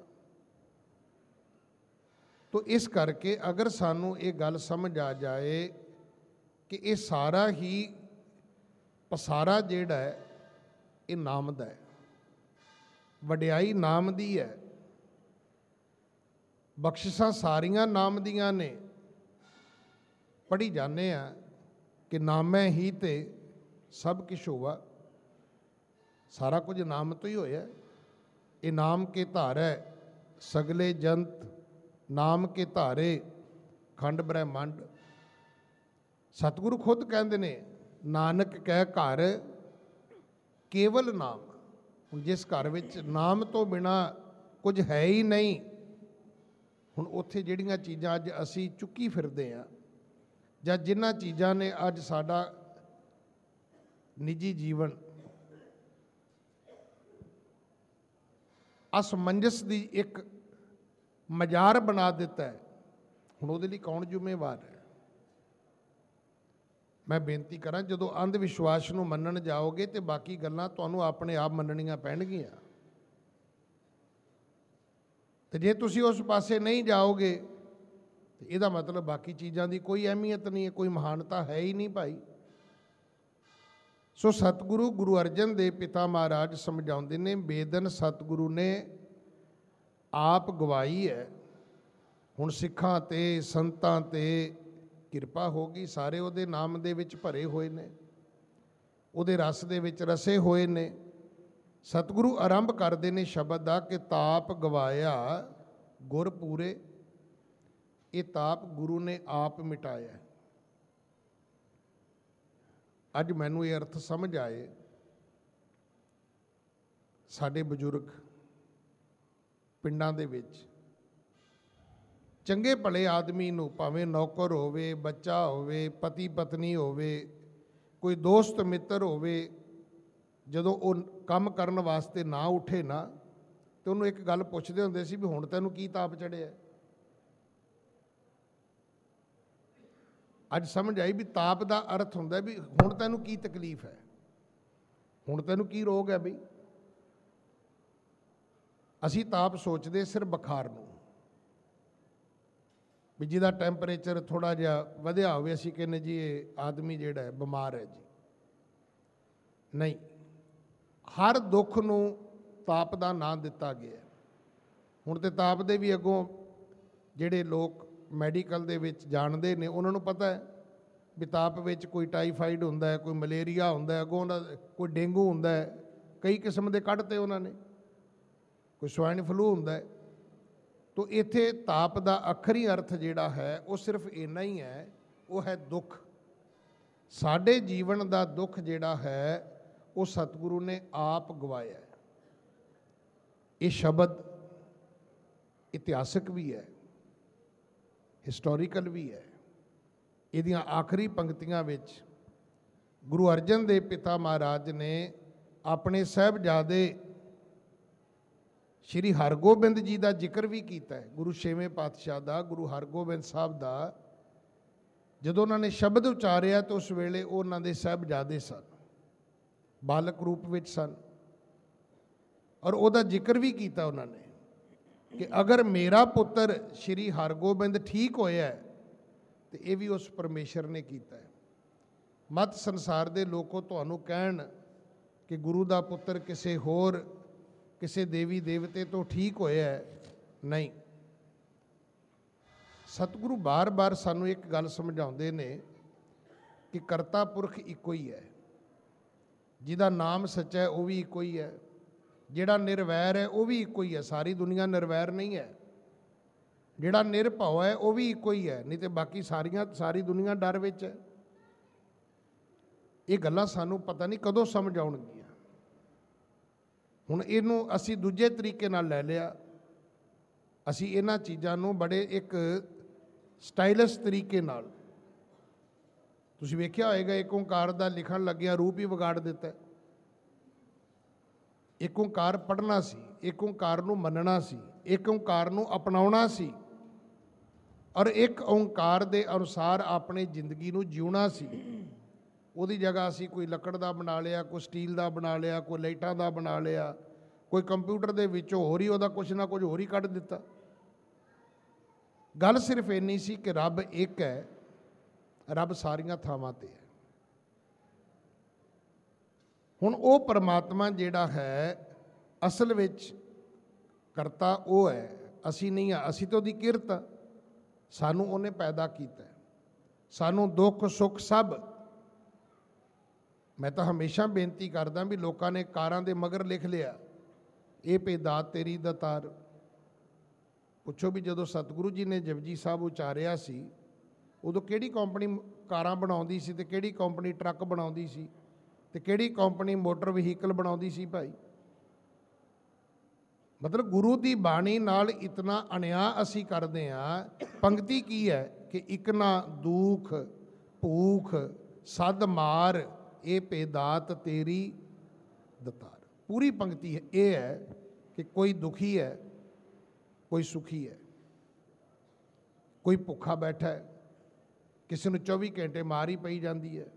ਤੋ ਇਸ ਕਰਕੇ ਅਗਰ ਸਾਨੂੰ ਇਹ ਗੱਲ ਸਮਝ ਆ ਜਾਏ ਕਿ ਇਹ ਸਾਰਾ ਹੀ ਪਸਾਰਾ ਜਿਹੜਾ ਹੈ ਇਹ ਨਾਮ ਦਾ ਹੈ, ਵਡਿਆਈ ਨਾਮ ਦੀ ਹੈ, ਬਖਸ਼ਿਸ਼ਾਂ ਸਾਰੀਆਂ ਨਾਮ ਦੀਆਂ ਨੇ। ਪੜ੍ਹੀ ਜਾਂਦੇ ਆ ਕਿ ਨਾਮੈ ਹੀ ਤੇ ਸਭ ਕਿਛ ਹੋਵਾ, ਸਾਰਾ ਕੁਝ ਨਾਮ ਤੋਂ ਹੀ ਹੋਇਆ। ਇਹ ਨਾਮ ਕੇ ਧਾਰੈ ਸਗਲੇ ਜੰਤ, ਨਾਮ ਕੇ ਧਾਰੇ ਖੰਡ ਬ੍ਰਹਿਮੰਡ। ਸਤਿਗੁਰੂ ਖੁਦ ਕਹਿੰਦੇ ਨੇ ਨਾਨਕ ਕਹਿ ਘਰ ਕੇਵਲ ਨਾਮ। ਹੁਣ ਜਿਸ ਘਰ ਵਿੱਚ ਨਾਮ ਤੋਂ ਬਿਨਾ ਕੁਝ ਹੈ ਹੀ ਨਹੀਂ, ਹੁਣ ਉੱਥੇ ਜਿਹੜੀਆਂ ਚੀਜ਼ਾਂ ਅੱਜ ਅਸੀਂ ਚੁੱਕੀ ਫਿਰਦੇ ਹਾਂ, ਜਾਂ ਜਿਨ੍ਹਾਂ ਚੀਜ਼ਾਂ ਨੇ ਅੱਜ ਸਾਡਾ ਨਿੱਜੀ ਜੀਵਨ ਅਸਮੰਜਸ ਦੀ ਇੱਕ ਮਜ਼ਾਰ ਬਣਾ ਦਿੱਤਾ ਹੈ, ਹੁਣ ਉਹਦੇ ਲਈ ਕੌਣ ਜ਼ਿੰਮੇਵਾਰ ਹੈ? ਮੈਂ ਬੇਨਤੀ ਕਰਾਂ, ਜਦੋਂ ਅੰਧ ਵਿਸ਼ਵਾਸ ਨੂੰ ਮੰਨਣ ਜਾਓਗੇ ਤੇ ਬਾਕੀ ਗੱਲਾਂ ਤੁਹਾਨੂੰ ਆਪਣੇ ਆਪ ਮੰਨਣੀਆਂ ਪੈਣਗੀਆਂ। ਤੇ ਜੇ ਤੁਸੀਂ ਉਸ ਪਾਸੇ ਨਹੀਂ ਜਾਓਗੇ ਤੇ ਇਹਦਾ ਮਤਲਬ ਬਾਕੀ ਚੀਜ਼ਾਂ ਦੀ ਕੋਈ ਅਹਿਮੀਅਤ ਨਹੀਂ ਹੈ, ਕੋਈ ਮਹਾਨਤਾ ਹੈ ਹੀ ਨਹੀਂ ਭਾਈ। ਸੋ ਸਤਿਗੁਰੂ ਗੁਰੂ ਅਰਜਨ ਦੇਵ ਪਿਤਾ ਮਹਾਰਾਜ ਸਮਝਾਉਂਦੇ ਨੇ, ਬੇਦਨ ਸਤਿਗੁਰੂ ਨੇ ਆਪ ਗਵਾਈ ਹੈ। ਹੁਣ ਸਿੱਖਾਂ ਤੇ ਸੰਤਾਂ ਤੇ ਕਿਰਪਾ ਹੋ ਗਈ, ਸਾਰੇ ਉਹਦੇ ਨਾਮ ਦੇ ਵਿੱਚ ਭਰੇ ਹੋਏ ਨੇ, ਉਹਦੇ ਰਸ ਦੇ ਵਿੱਚ ਰਸੇ ਹੋਏ ਨੇ। ਸਤਿਗੁਰੂ ਆਰੰਭ ਕਰਦੇ ਨੇ ਸ਼ਬਦ ਦਾ ਕਿ ਤਾਪ ਗਵਾਇਆ ਗੁਰ ਪੂਰੇ। ਇਹ ਤਾਪ ਗੁਰੂ ਨੇ ਆਪ ਮਿਟਾਇਆ। ਅੱਜ ਮੈਨੂੰ ਇਹ ਅਰਥ ਸਮਝ ਆਏ, ਸਾਡੇ ਬਜ਼ੁਰਗ ਪਿੰਡਾਂ ਦੇ ਵਿੱਚ ਚੰਗੇ ਭਲੇ ਆਦਮੀ ਨੂੰ, ਭਾਵੇਂ ਨੌਕਰ ਹੋਵੇ, ਬੱਚਾ ਹੋਵੇ, ਪਤੀ ਪਤਨੀ ਹੋਵੇ, ਕੋਈ ਦੋਸਤ ਮਿੱਤਰ ਹੋਵੇ, ਜਦੋਂ ਉਹ ਕੰਮ ਕਰਨ ਵਾਸਤੇ ਨਾ ਉੱਠੇ ਨਾ, ਤੇ ਉਹਨੂੰ ਇੱਕ ਗੱਲ ਪੁੱਛਦੇ ਹੁੰਦੇ ਸੀ ਵੀ ਹੁਣ ਤੈਨੂੰ ਕੀ ਤਾਪ ਚੜਿਆ? ਅੱਜ ਸਮਝ ਆਈ ਵੀ ਤਾਪ ਦਾ ਅਰਥ ਹੁੰਦਾ ਵੀ ਹੁਣ ਤੈਨੂੰ ਕੀ ਤਕਲੀਫ ਹੈ, ਹੁਣ ਤੈਨੂੰ ਕੀ ਰੋਗ ਹੈ। ਬਈ ਅਸੀਂ ਤਾਪ ਸੋਚਦੇ ਸਿਰ ਬੁਖਾਰ ਨੂੰ, ਵੀ ਜਿਹਦਾ ਟੈਂਪਰੇਚਰ ਥੋੜ੍ਹਾ ਜਿਹਾ ਵਧਿਆ ਹੋਵੇ, ਅਸੀਂ ਕਹਿੰਦੇ ਜੀ ਇਹ ਆਦਮੀ ਜਿਹੜਾ ਹੈ ਬਿਮਾਰ ਹੈ ਜੀ। ਨਹੀਂ, ਹਰ ਦੁੱਖ ਨੂੰ ਤਾਪ ਦਾ ਨਾਂ ਦਿੱਤਾ ਗਿਆ। ਹੁਣ ਤੇ ਤਾਪ ਦੇ ਵੀ ਅੱਗੋਂ ਜਿਹੜੇ ਲੋਕ ਮੈਡੀਕਲ ਦੇ ਵਿੱਚ ਜਾਣਦੇ ਨੇ ਉਹਨਾਂ ਨੂੰ ਪਤਾ ਹੈ ਵੀ ਤਾਪ ਵਿੱਚ ਕੋਈ ਟਾਈਫਾਈਡ ਹੁੰਦਾ ਹੈ, ਕੋਈ ਮਲੇਰੀਆ ਹੁੰਦਾ ਹੈ, ਅੱਗੋਂ ਉਹਨਾਂ ਕੋਈ ਡੇਂਗੂ ਹੁੰਦਾ ਹੈ, ਕਈ ਕਿਸਮ ਦੇ ਕੱਢਤੇ ਉਹਨਾਂ ਨੇ, ਕੋਈ ਸਵਾਈਨ ਫਲੂ ਹੁੰਦਾ ਹੈ। ਤੋ ਇੱਥੇ ਤਾਪ ਦਾ ਆਖਰੀ ਅਰਥ ਜਿਹੜਾ ਹੈ ਉਹ ਸਿਰਫ ਇੰਨਾ ਹੀ ਹੈ, ਉਹ ਹੈ ਦੁੱਖ। ਸਾਡੇ ਜੀਵਨ ਦਾ ਦੁੱਖ ਜਿਹੜਾ ਹੈ ਉਹ ਸਤਿਗੁਰੂ ਨੇ ਆਪ ਗਵਾਇਆ ਹੈ। ਇਹ ਸ਼ਬਦ ਇਤਿਹਾਸਕ ਵੀ ਹੈ, ਹਿਸਟੋਰੀਕਲ ਵੀ ਹੈ। ਇਹਦੀਆਂ ਆਖਰੀ ਪੰਕਤੀਆਂ ਵਿੱਚ ਗੁਰੂ ਅਰਜਨ ਦੇਵ ਪਿਤਾ ਮਹਾਰਾਜ ਨੇ ਆਪਣੇ ਸਾਹਿਬਜ਼ਾਦੇ ਸ਼੍ਰੀ ਹਰਗੋਬਿੰਦ ਜੀ ਦਾ ਜ਼ਿਕਰ ਵੀ ਕੀਤਾ ਹੈ। ਗੁਰੂ ਛੇਵੇਂ ਪਾਤਸ਼ਾਹ ਦਾ, ਗੁਰੂ ਹਰਗੋਬਿੰਦ ਸਾਹਿਬ ਦਾ ਜਦੋਂ ਉਹਨਾਂ ਨੇ ਸ਼ਬਦ ਉਚਾਰਿਆ ਤਾਂ ਉਸ ਵੇਲੇ ਉਹਨਾਂ ਦੇ ਸਾਹਿਬਜ਼ਾਦੇ ਸਨ, ਬਾਲਕ ਰੂਪ ਵਿੱਚ ਸਨ, ਔਰ ਉਹਦਾ ਜ਼ਿਕਰ ਵੀ ਕੀਤਾ ਉਹਨਾਂ ਨੇ ਕਿ ਅਗਰ ਮੇਰਾ ਪੁੱਤਰ ਸ਼੍ਰੀ ਹਰਗੋਬਿੰਦ ਠੀਕ ਹੋਇਆ ਤੇ ਇਹ ਵੀ ਉਸ ਪਰਮੇਸ਼ਰ ਨੇ ਕੀਤਾ ਹੈ। ਮਤ ਸੰਸਾਰ ਦੇ ਲੋਕੋ ਤੁਹਾਨੂੰ ਕਹਿਣ ਕਿ ਗੁਰੂ ਦਾ ਪੁੱਤਰ ਕਿਸੇ ਹੋਰ ਕਿਸੇ ਦੇਵੀ ਦੇਵਤੇ ਤੋਂ ਠੀਕ ਹੋਇਆ ਹੈ, ਨਹੀਂ। ਸਤਿਗੁਰੂ ਬਾਰ-ਬਾਰ ਸਾਨੂੰ ਇੱਕ ਗੱਲ ਸਮਝਾਉਂਦੇ ਨੇ ਕਿ ਕਰਤਾ ਪੁਰਖ ਇੱਕੋ ਹੀ ਹੈ, ਜਿਹਦਾ ਨਾਮ ਸੱਚਾ ਹੈ ਉਹ ਵੀ ਇੱਕੋ ਹੀ ਹੈ, ਜਿਹੜਾ ਨਿਰਵੈਰ ਹੈ ਉਹ ਵੀ ਇੱਕੋ ਹੀ ਹੈ। ਸਾਰੀ ਦੁਨੀਆ ਨਿਰਵੈਰ ਨਹੀਂ ਹੈ। ਜਿਹੜਾ ਨਿਰਭਉ ਹੈ ਉਹ ਵੀ ਇੱਕੋ ਹੀ ਹੈ, ਨਹੀਂ ਤੇ ਬਾਕੀ ਸਾਰੀ ਦੁਨੀਆ ਡਰ ਵਿੱਚ ਹੈ। ਇਹ ਗੱਲਾਂ ਸਾਨੂੰ ਪਤਾ ਨਹੀਂ ਕਦੋਂ ਸਮਝ ਆਉਣਗੀਆਂ। ਹੁਣ ਇਹਨੂੰ ਅਸੀਂ ਦੂਜੇ ਤਰੀਕੇ ਨਾਲ ਲੈ ਲਿਆ। ਅਸੀਂ ਇਹਨਾਂ ਚੀਜ਼ਾਂ ਨੂੰ ਬੜੇ ਇੱਕ ਸਟਾਈਲਿਸ਼ ਤਰੀਕੇ ਨਾਲ, ਤੁਸੀਂ ਵੇਖਿਆ ਹੋਏਗਾ ਏਕ ਓਂਕਾਰ ਦਾ ਲਿਖਣ ਲੱਗਿਆ ਰੂਪ ਹੀ ਵਿਗਾੜ ਦਿੱਤਾ। ਏਕ ਓਂਕਾਰ ਪੜ੍ਹਨਾ ਸੀ, ਏਕ ਓਂਕਾਰ ਨੂੰ ਮੰਨਣਾ ਸੀ, ਏਕ ਓਂਕਾਰ ਨੂੰ ਅਪਣਾਉਣਾ ਸੀ, ਔਰ ਇੱਕ ਓਂਕਾਰ ਦੇ ਅਨੁਸਾਰ ਆਪਣੀ ਜ਼ਿੰਦਗੀ ਨੂੰ ਜਿਉਣਾ ਸੀ। ਉਹਦੀ ਜਗ੍ਹਾ ਅਸੀਂ ਕੋਈ ਲੱਕੜ ਦਾ ਬਣਾ ਲਿਆ, ਕੋਈ ਸਟੀਲ ਦਾ ਬਣਾ ਲਿਆ, ਕੋਈ ਲਾਈਟਾਂ ਦਾ ਬਣਾ ਲਿਆ, ਕੋਈ ਕੰਪਿਊਟਰ ਦੇ ਵਿੱਚੋਂ ਹੋਰ ਹੀ ਉਹਦਾ ਕੁਛ ਨਾ ਕੁਝ ਹੋਰ ਹੀ ਕੱਢ ਦਿੱਤਾ। ਗੱਲ ਸਿਰਫ ਇੰਨੀ ਸੀ ਕਿ ਰੱਬ ਇੱਕ ਹੈ, ਰੱਬ ਸਾਰੀਆਂ ਥਾਵਾਂ ਤੇ ਹੈ। ਹੁਣ ਉਹ ਪਰਮਾਤਮਾ ਜਿਹੜਾ ਹੈ ਅਸਲ ਵਿੱਚ ਕਰਤਾ ਉਹ ਹੈ, ਅਸੀਂ ਨਹੀਂ ਆ। ਅਸੀਂ ਤਾਂ ਉਹਦੀ ਕਿਰਤ ਆ, ਸਾਨੂੰ ਉਹਨੇ ਪੈਦਾ ਕੀਤਾ, ਸਾਨੂੰ ਦੁੱਖ ਸੁੱਖ ਸਭ। ਮੈਂ ਤਾਂ ਹਮੇਸ਼ਾ ਬੇਨਤੀ ਕਰਦਾ ਵੀ ਲੋਕਾਂ ਨੇ ਕਾਰਾਂ ਦੇ ਮਗਰ ਲਿਖ ਲਿਆ ਇਹ ਪੇ ਦਾਤ ਤੇਰੀ ਦਤਾਰ। ਪੁੱਛੋ ਵੀ ਜਦੋਂ ਸਤਿਗੁਰੂ ਜੀ ਨੇ ਜਪਜੀ ਸਾਹਿਬ ਉਚਾਰਿਆ ਸੀ ਉਦੋਂ ਕਿਹੜੀ ਕੰਪਨੀ ਕਾਰਾਂ ਬਣਾਉਂਦੀ ਸੀ ਤੇ ਕਿਹੜੀ ਕੰਪਨੀ ਟਰੱਕ ਬਣਾਉਂਦੀ ਸੀ ਤੇ ਕਿਹੜੀ ਕੰਪਨੀ ਮੋਟਰ ਵਹੀਕਲ ਬਣਾਉਂਦੀ ਸੀ ਭਾਈ। ਮਤਲਬ ਗੁਰੂ ਦੀ ਬਾਣੀ ਨਾਲ ਇਤਨਾ ਅਨਿਆਂ ਅਸੀਂ ਕਰਦੇ ਹਾਂ। ਪੰਕਤੀ ਕੀ ਹੈ ਕਿ ਇਕ ਨਾ ਦੁਖ ਭੂਖ ਸਦ ਮਾਰ ਇਹ ਪੇਦਾਤ ਤੇਰੀ ਦਤਾਰ। ਪੂਰੀ ਪੰਕਤੀ ਇਹ ਹੈ ਕਿ ਕੋਈ ਦੁਖੀ ਹੈ, ਕੋਈ ਸੁਖੀ ਹੈ, ਕੋਈ ਭੁੱਖਾ ਬੈਠਾ ਹੈ, ਕਿਸੇ ਨੂੰ 24 ਘੰਟੇ ਮਾਰ ਹੀ ਪਈ ਜਾਂਦੀ ਹੈ,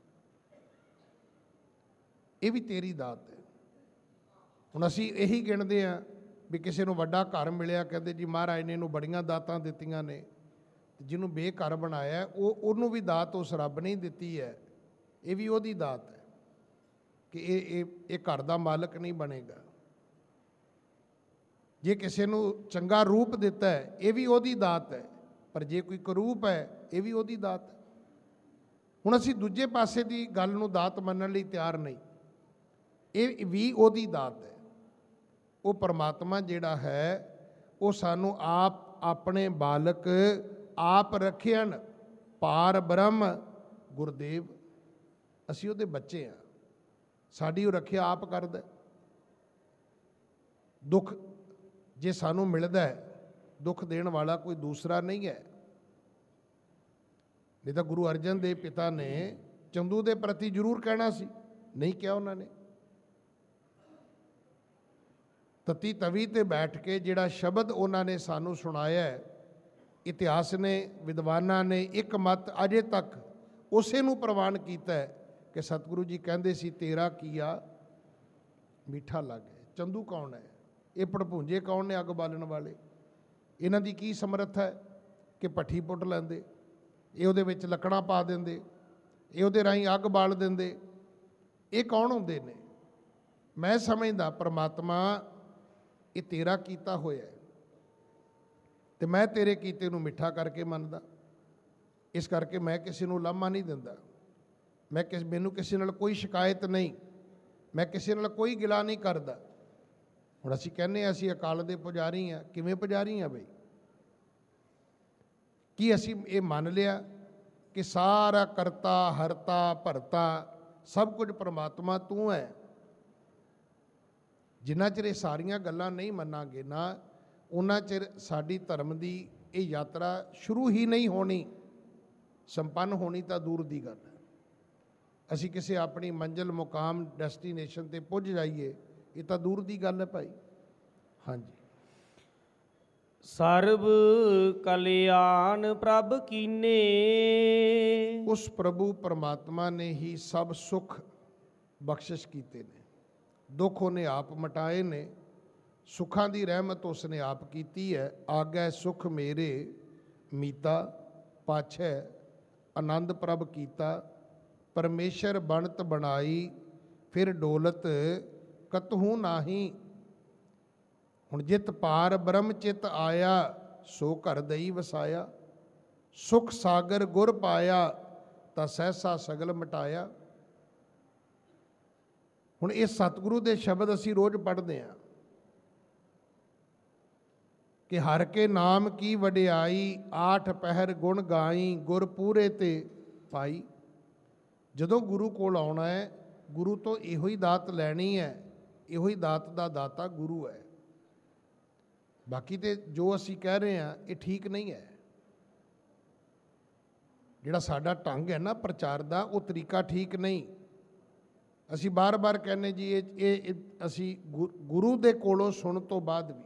ਇਹ ਵੀ ਤੇਰੀ ਦਾਤ ਹੈ। ਹੁਣ ਅਸੀਂ ਇਹੀ ਗਿਣਦੇ ਹਾਂ ਵੀ ਕਿਸੇ ਨੂੰ ਵੱਡਾ ਘਰ ਮਿਲਿਆ, ਕਹਿੰਦੇ ਜੀ ਮਹਾਰਾਜ ਨੇ ਇਹਨੂੰ ਬੜੀਆਂ ਦਾਤਾਂ ਦਿੱਤੀਆਂ ਨੇ, ਜਿਹਨੂੰ ਬੇਘਰ ਬਣਾਇਆ ਉਹਨੂੰ ਵੀ ਦਾਤ ਉਸ ਰੱਬ ਨੇ ਦਿੱਤੀ ਹੈ। ਇਹ ਵੀ ਉਹਦੀ ਦਾਤ ਹੈ ਕਿ ਇਹ ਘਰ ਦਾ ਮਾਲਕ ਨਹੀਂ ਬਣੇਗਾ। ਜੇ ਕਿਸੇ ਨੂੰ ਚੰਗਾ ਰੂਪ ਦਿੱਤਾ ਹੈ ਇਹ ਵੀ ਉਹਦੀ ਦਾਤ ਹੈ, ਪਰ ਜੇ ਕੋਈ ਕਰੂਪ ਹੈ ਇਹ ਵੀ ਉਹਦੀ ਦਾਤ ਹੈ। ਹੁਣ ਅਸੀਂ ਦੂਜੇ ਪਾਸੇ ਦੀ ਗੱਲ ਨੂੰ ਦਾਤ ਮੰਨਣ ਲਈ ਤਿਆਰ ਨਹੀਂ। ਇਹ ਵੀ ਉਹਦੀ ਦਾਤ ਹੈ। ਉਹ ਪਰਮਾਤਮਾ ਜਿਹੜਾ ਹੈ ਉਹ ਸਾਨੂੰ ਆਪ ਆਪਣੇ ਬਾਲਕ ਆਪ ਰੱਖਿਆਨ ਪਾਰ ਬ੍ਰਹਮ ਗੁਰਦੇਵ। ਅਸੀਂ ਉਹਦੇ ਬੱਚੇ ਹਾਂ, ਸਾਡੀ ਉਹ ਰੱਖਿਆ ਆਪ ਕਰਦਾ। ਦੁੱਖ ਜੇ ਸਾਨੂੰ ਮਿਲਦਾ ਹੈ, ਦੁੱਖ ਦੇਣ ਵਾਲਾ ਕੋਈ ਦੂਸਰਾ ਨਹੀਂ ਹੈ। ਨਹੀਂ ਤਾਂ ਗੁਰੂ ਅਰਜਨ ਦੇਵ ਪਿਤਾ ਨੇ ਚੰਦੂ ਦੇ ਪ੍ਰਤੀ ਜ਼ਰੂਰ ਕਹਿਣਾ ਸੀ, ਨਹੀਂ ਕਿਹਾ ਉਹਨਾਂ ਨੇ। ਤਤੀ ਤਵੀ ਤੇ ਬੈਠ ਕੇ ਜਿਹੜਾ ਸ਼ਬਦ ਉਹਨਾਂ ਨੇ ਸਾਨੂੰ ਸੁਣਾਇਆ ਹੈ, ਇਤਿਹਾਸ ਨੇ ਵਿਦਵਾਨਾਂ ਨੇ ਇੱਕ ਮਤ ਅਜੇ ਤੱਕ ਉਸੇ ਨੂੰ ਪ੍ਰਵਾਨ ਕੀਤਾ ਹੈ ਕਿ ਸਤਿਗੁਰੂ ਜੀ ਕਹਿੰਦੇ ਸੀ ਤੇਰਾ ਕੀਆ ਮਿੱਠਾ ਲੱਗੇ। ਚੰਦੂ ਕੌਣ ਹੈ? ਇਹ ਭੜਪੂੰਜੇ ਕੌਣ ਨੇ ਅੱਗ ਬਾਲਣ ਵਾਲੇ? ਇਹਨਾਂ ਦੀ ਕੀ ਸਮਰੱਥਾ ਹੈ ਕਿ ਭੱਠੀ ਪੁੱਟ ਲੈਂਦੇ, ਇਹ ਉਹਦੇ ਵਿੱਚ ਲੱਕੜਾਂ ਪਾ ਦਿੰਦੇ, ਇਹ ਉਹਦੇ ਰਾਹੀਂ ਅੱਗ ਬਾਲ ਦਿੰਦੇ। ਇਹ ਕੌਣ ਹੁੰਦੇ ਨੇ? ਮੈਂ ਸਮਝਦਾ ਪ੍ਰਮਾਤਮਾ ਇਹ ਤੇਰਾ ਕੀਤਾ ਹੋਇਆ ਹੈ ਤੇ ਮੈਂ ਤੇਰੇ ਕੀਤੇ ਨੂੰ ਮਿੱਠਾ ਕਰਕੇ ਮੰਨਦਾ। ਇਸ ਕਰਕੇ ਮੈਂ ਕਿਸੇ ਨੂੰ ਲਾਮਾ ਨਹੀਂ ਦਿੰਦਾ। ਮੈਨੂੰ ਕਿਸੇ ਨਾਲ ਕੋਈ ਸ਼ਿਕਾਇਤ ਨਹੀਂ, ਮੈਂ ਕਿਸੇ ਨਾਲ ਕੋਈ ਗਿਲਾ ਨਹੀਂ ਕਰਦਾ। ਹੁਣ ਅਸੀਂ ਕਹਿੰਦੇ ਹਾਂ ਅਸੀਂ ਅਕਾਲ ਦੇ ਪੁਜਾਰੀ ਹਾਂ। ਕਿਵੇਂ ਪੁਜਾਰੀ ਹਾਂ ਬਈ? ਕੀ ਅਸੀਂ ਇਹ ਮੰਨ ਲਿਆ ਕਿ ਸਾਰਾ ਕਰਤਾ ਹਰਤਾ ਭਰਤਾ ਸਭ ਕੁਝ ਪ੍ਰਮਾਤਮਾ ਤੂੰ ਹੈ? ਜਿੰਨਾ ਚਿਰ ਇਹ ਸਾਰੀਆਂ ਗੱਲਾਂ ਨਹੀਂ ਮੰਨਾਂਗੇ ਨਾ, ਉਹਨਾਂ ਚਿਰ ਸਾਡੀ ਧਰਮ ਦੀ ਇਹ ਯਾਤਰਾ ਸ਼ੁਰੂ ਹੀ ਨਹੀਂ ਹੋਣੀ। ਸੰਪੰਨ ਹੋਣੀ ਤਾਂ ਦੂਰ ਦੀ ਗੱਲ ਹੈ। ਅਸੀਂ ਕਿਸੇ ਆਪਣੀ ਮੰਜ਼ਿਲ ਮੁਕਾਮ ਡੈਸਟੀਨੇਸ਼ਨ ਤੇ ਪੁੱਜ ਜਾਈਏ, ਇਹ ਤਾਂ ਦੂਰ ਦੀ ਗੱਲ ਹੈ ਭਾਈ। ਹਾਂਜੀ। ਸਰਬ ਕਲਿਆਣ ਪ੍ਰਭ ਕੀਨੇ। ਉਸ ਪ੍ਰਭੂ ਪਰਮਾਤਮਾ ਨੇ ਹੀ ਸਭ ਸੁੱਖ ਬਖਸ਼ਿਸ਼ ਕੀਤੇ ਨੇ। ਦੁੱਖ ਉਹਨੇ ਆਪ ਮਟਾਏ ਨੇ, ਸੁੱਖਾਂ ਦੀ ਰਹਿਮਤ ਉਸਨੇ ਆਪ ਕੀਤੀ ਹੈ। ਆਗੈ ਸੁਖ ਮੇਰੇ ਮੀਤਾ, ਪਾਛੈ ਆਨੰਦ ਪ੍ਰਭ ਕੀਤਾ। ਪਰਮੇਸ਼ਰ ਬਣਤ ਬਣਾਈ, ਫਿਰ ਡੋਲਤ ਕਤਹੂ ਨਾਹੀ। ਹੁਣ ਜਿਤ ਪਾਰ ਬ੍ਰਹਮ ਚਿਤ ਆਇਆ, ਸੋ ਘਰ ਦਈ ਵਸਾਇਆ। ਸੁਖ ਸਾਗਰ ਗੁਰ ਪਾਇਆ, ਤਾਂ ਸਹਿਸਾ ਸਗਲ ਮਟਾਇਆ। ਹੁਣ ਇਹ ਸਤਿਗੁਰੂ ਦੇ ਸ਼ਬਦ ਅਸੀਂ ਰੋਜ਼ ਪੜ੍ਹਦੇ ਹਾਂ ਕਿ ਹਰ ਕੇ ਨਾਮ ਕੀ ਵਡਿਆਈ, ਆਠ ਪਹਿਰ ਗੁਣ ਗਾਈ, ਗੁਰ ਪੂਰੇ ਤੇ ਪਾਈ। ਜਦੋਂ ਗੁਰੂ ਕੋਲ ਆਉਣਾ ਹੈ, ਗੁਰੂ ਤੋਂ ਇਹੋ ਹੀ ਦਾਤ ਲੈਣੀ ਹੈ। ਇਹੋ ਹੀ ਦਾਤ ਦਾ ਦਾਤਾ ਗੁਰੂ ਹੈ। ਬਾਕੀ ਤੇ ਜੋ ਅਸੀਂ ਕਹਿ ਰਹੇ ਹਾਂ ਇਹ ਠੀਕ ਨਹੀਂ ਹੈ। ਜਿਹੜਾ ਸਾਡਾ ਢੰਗ ਹੈ ਨਾ ਪ੍ਰਚਾਰ ਦਾ, ਉਹ ਤਰੀਕਾ ਠੀਕ ਨਹੀਂ। ਅਸੀਂ ਬਾਰ-ਬਾਰ ਕਹਿੰਦੇ ਜੀ ਇਹ ਅਸੀਂ ਗੁਰੂ ਦੇ ਕੋਲੋਂ ਸੁਣਨ ਤੋਂ ਬਾਅਦ ਵੀ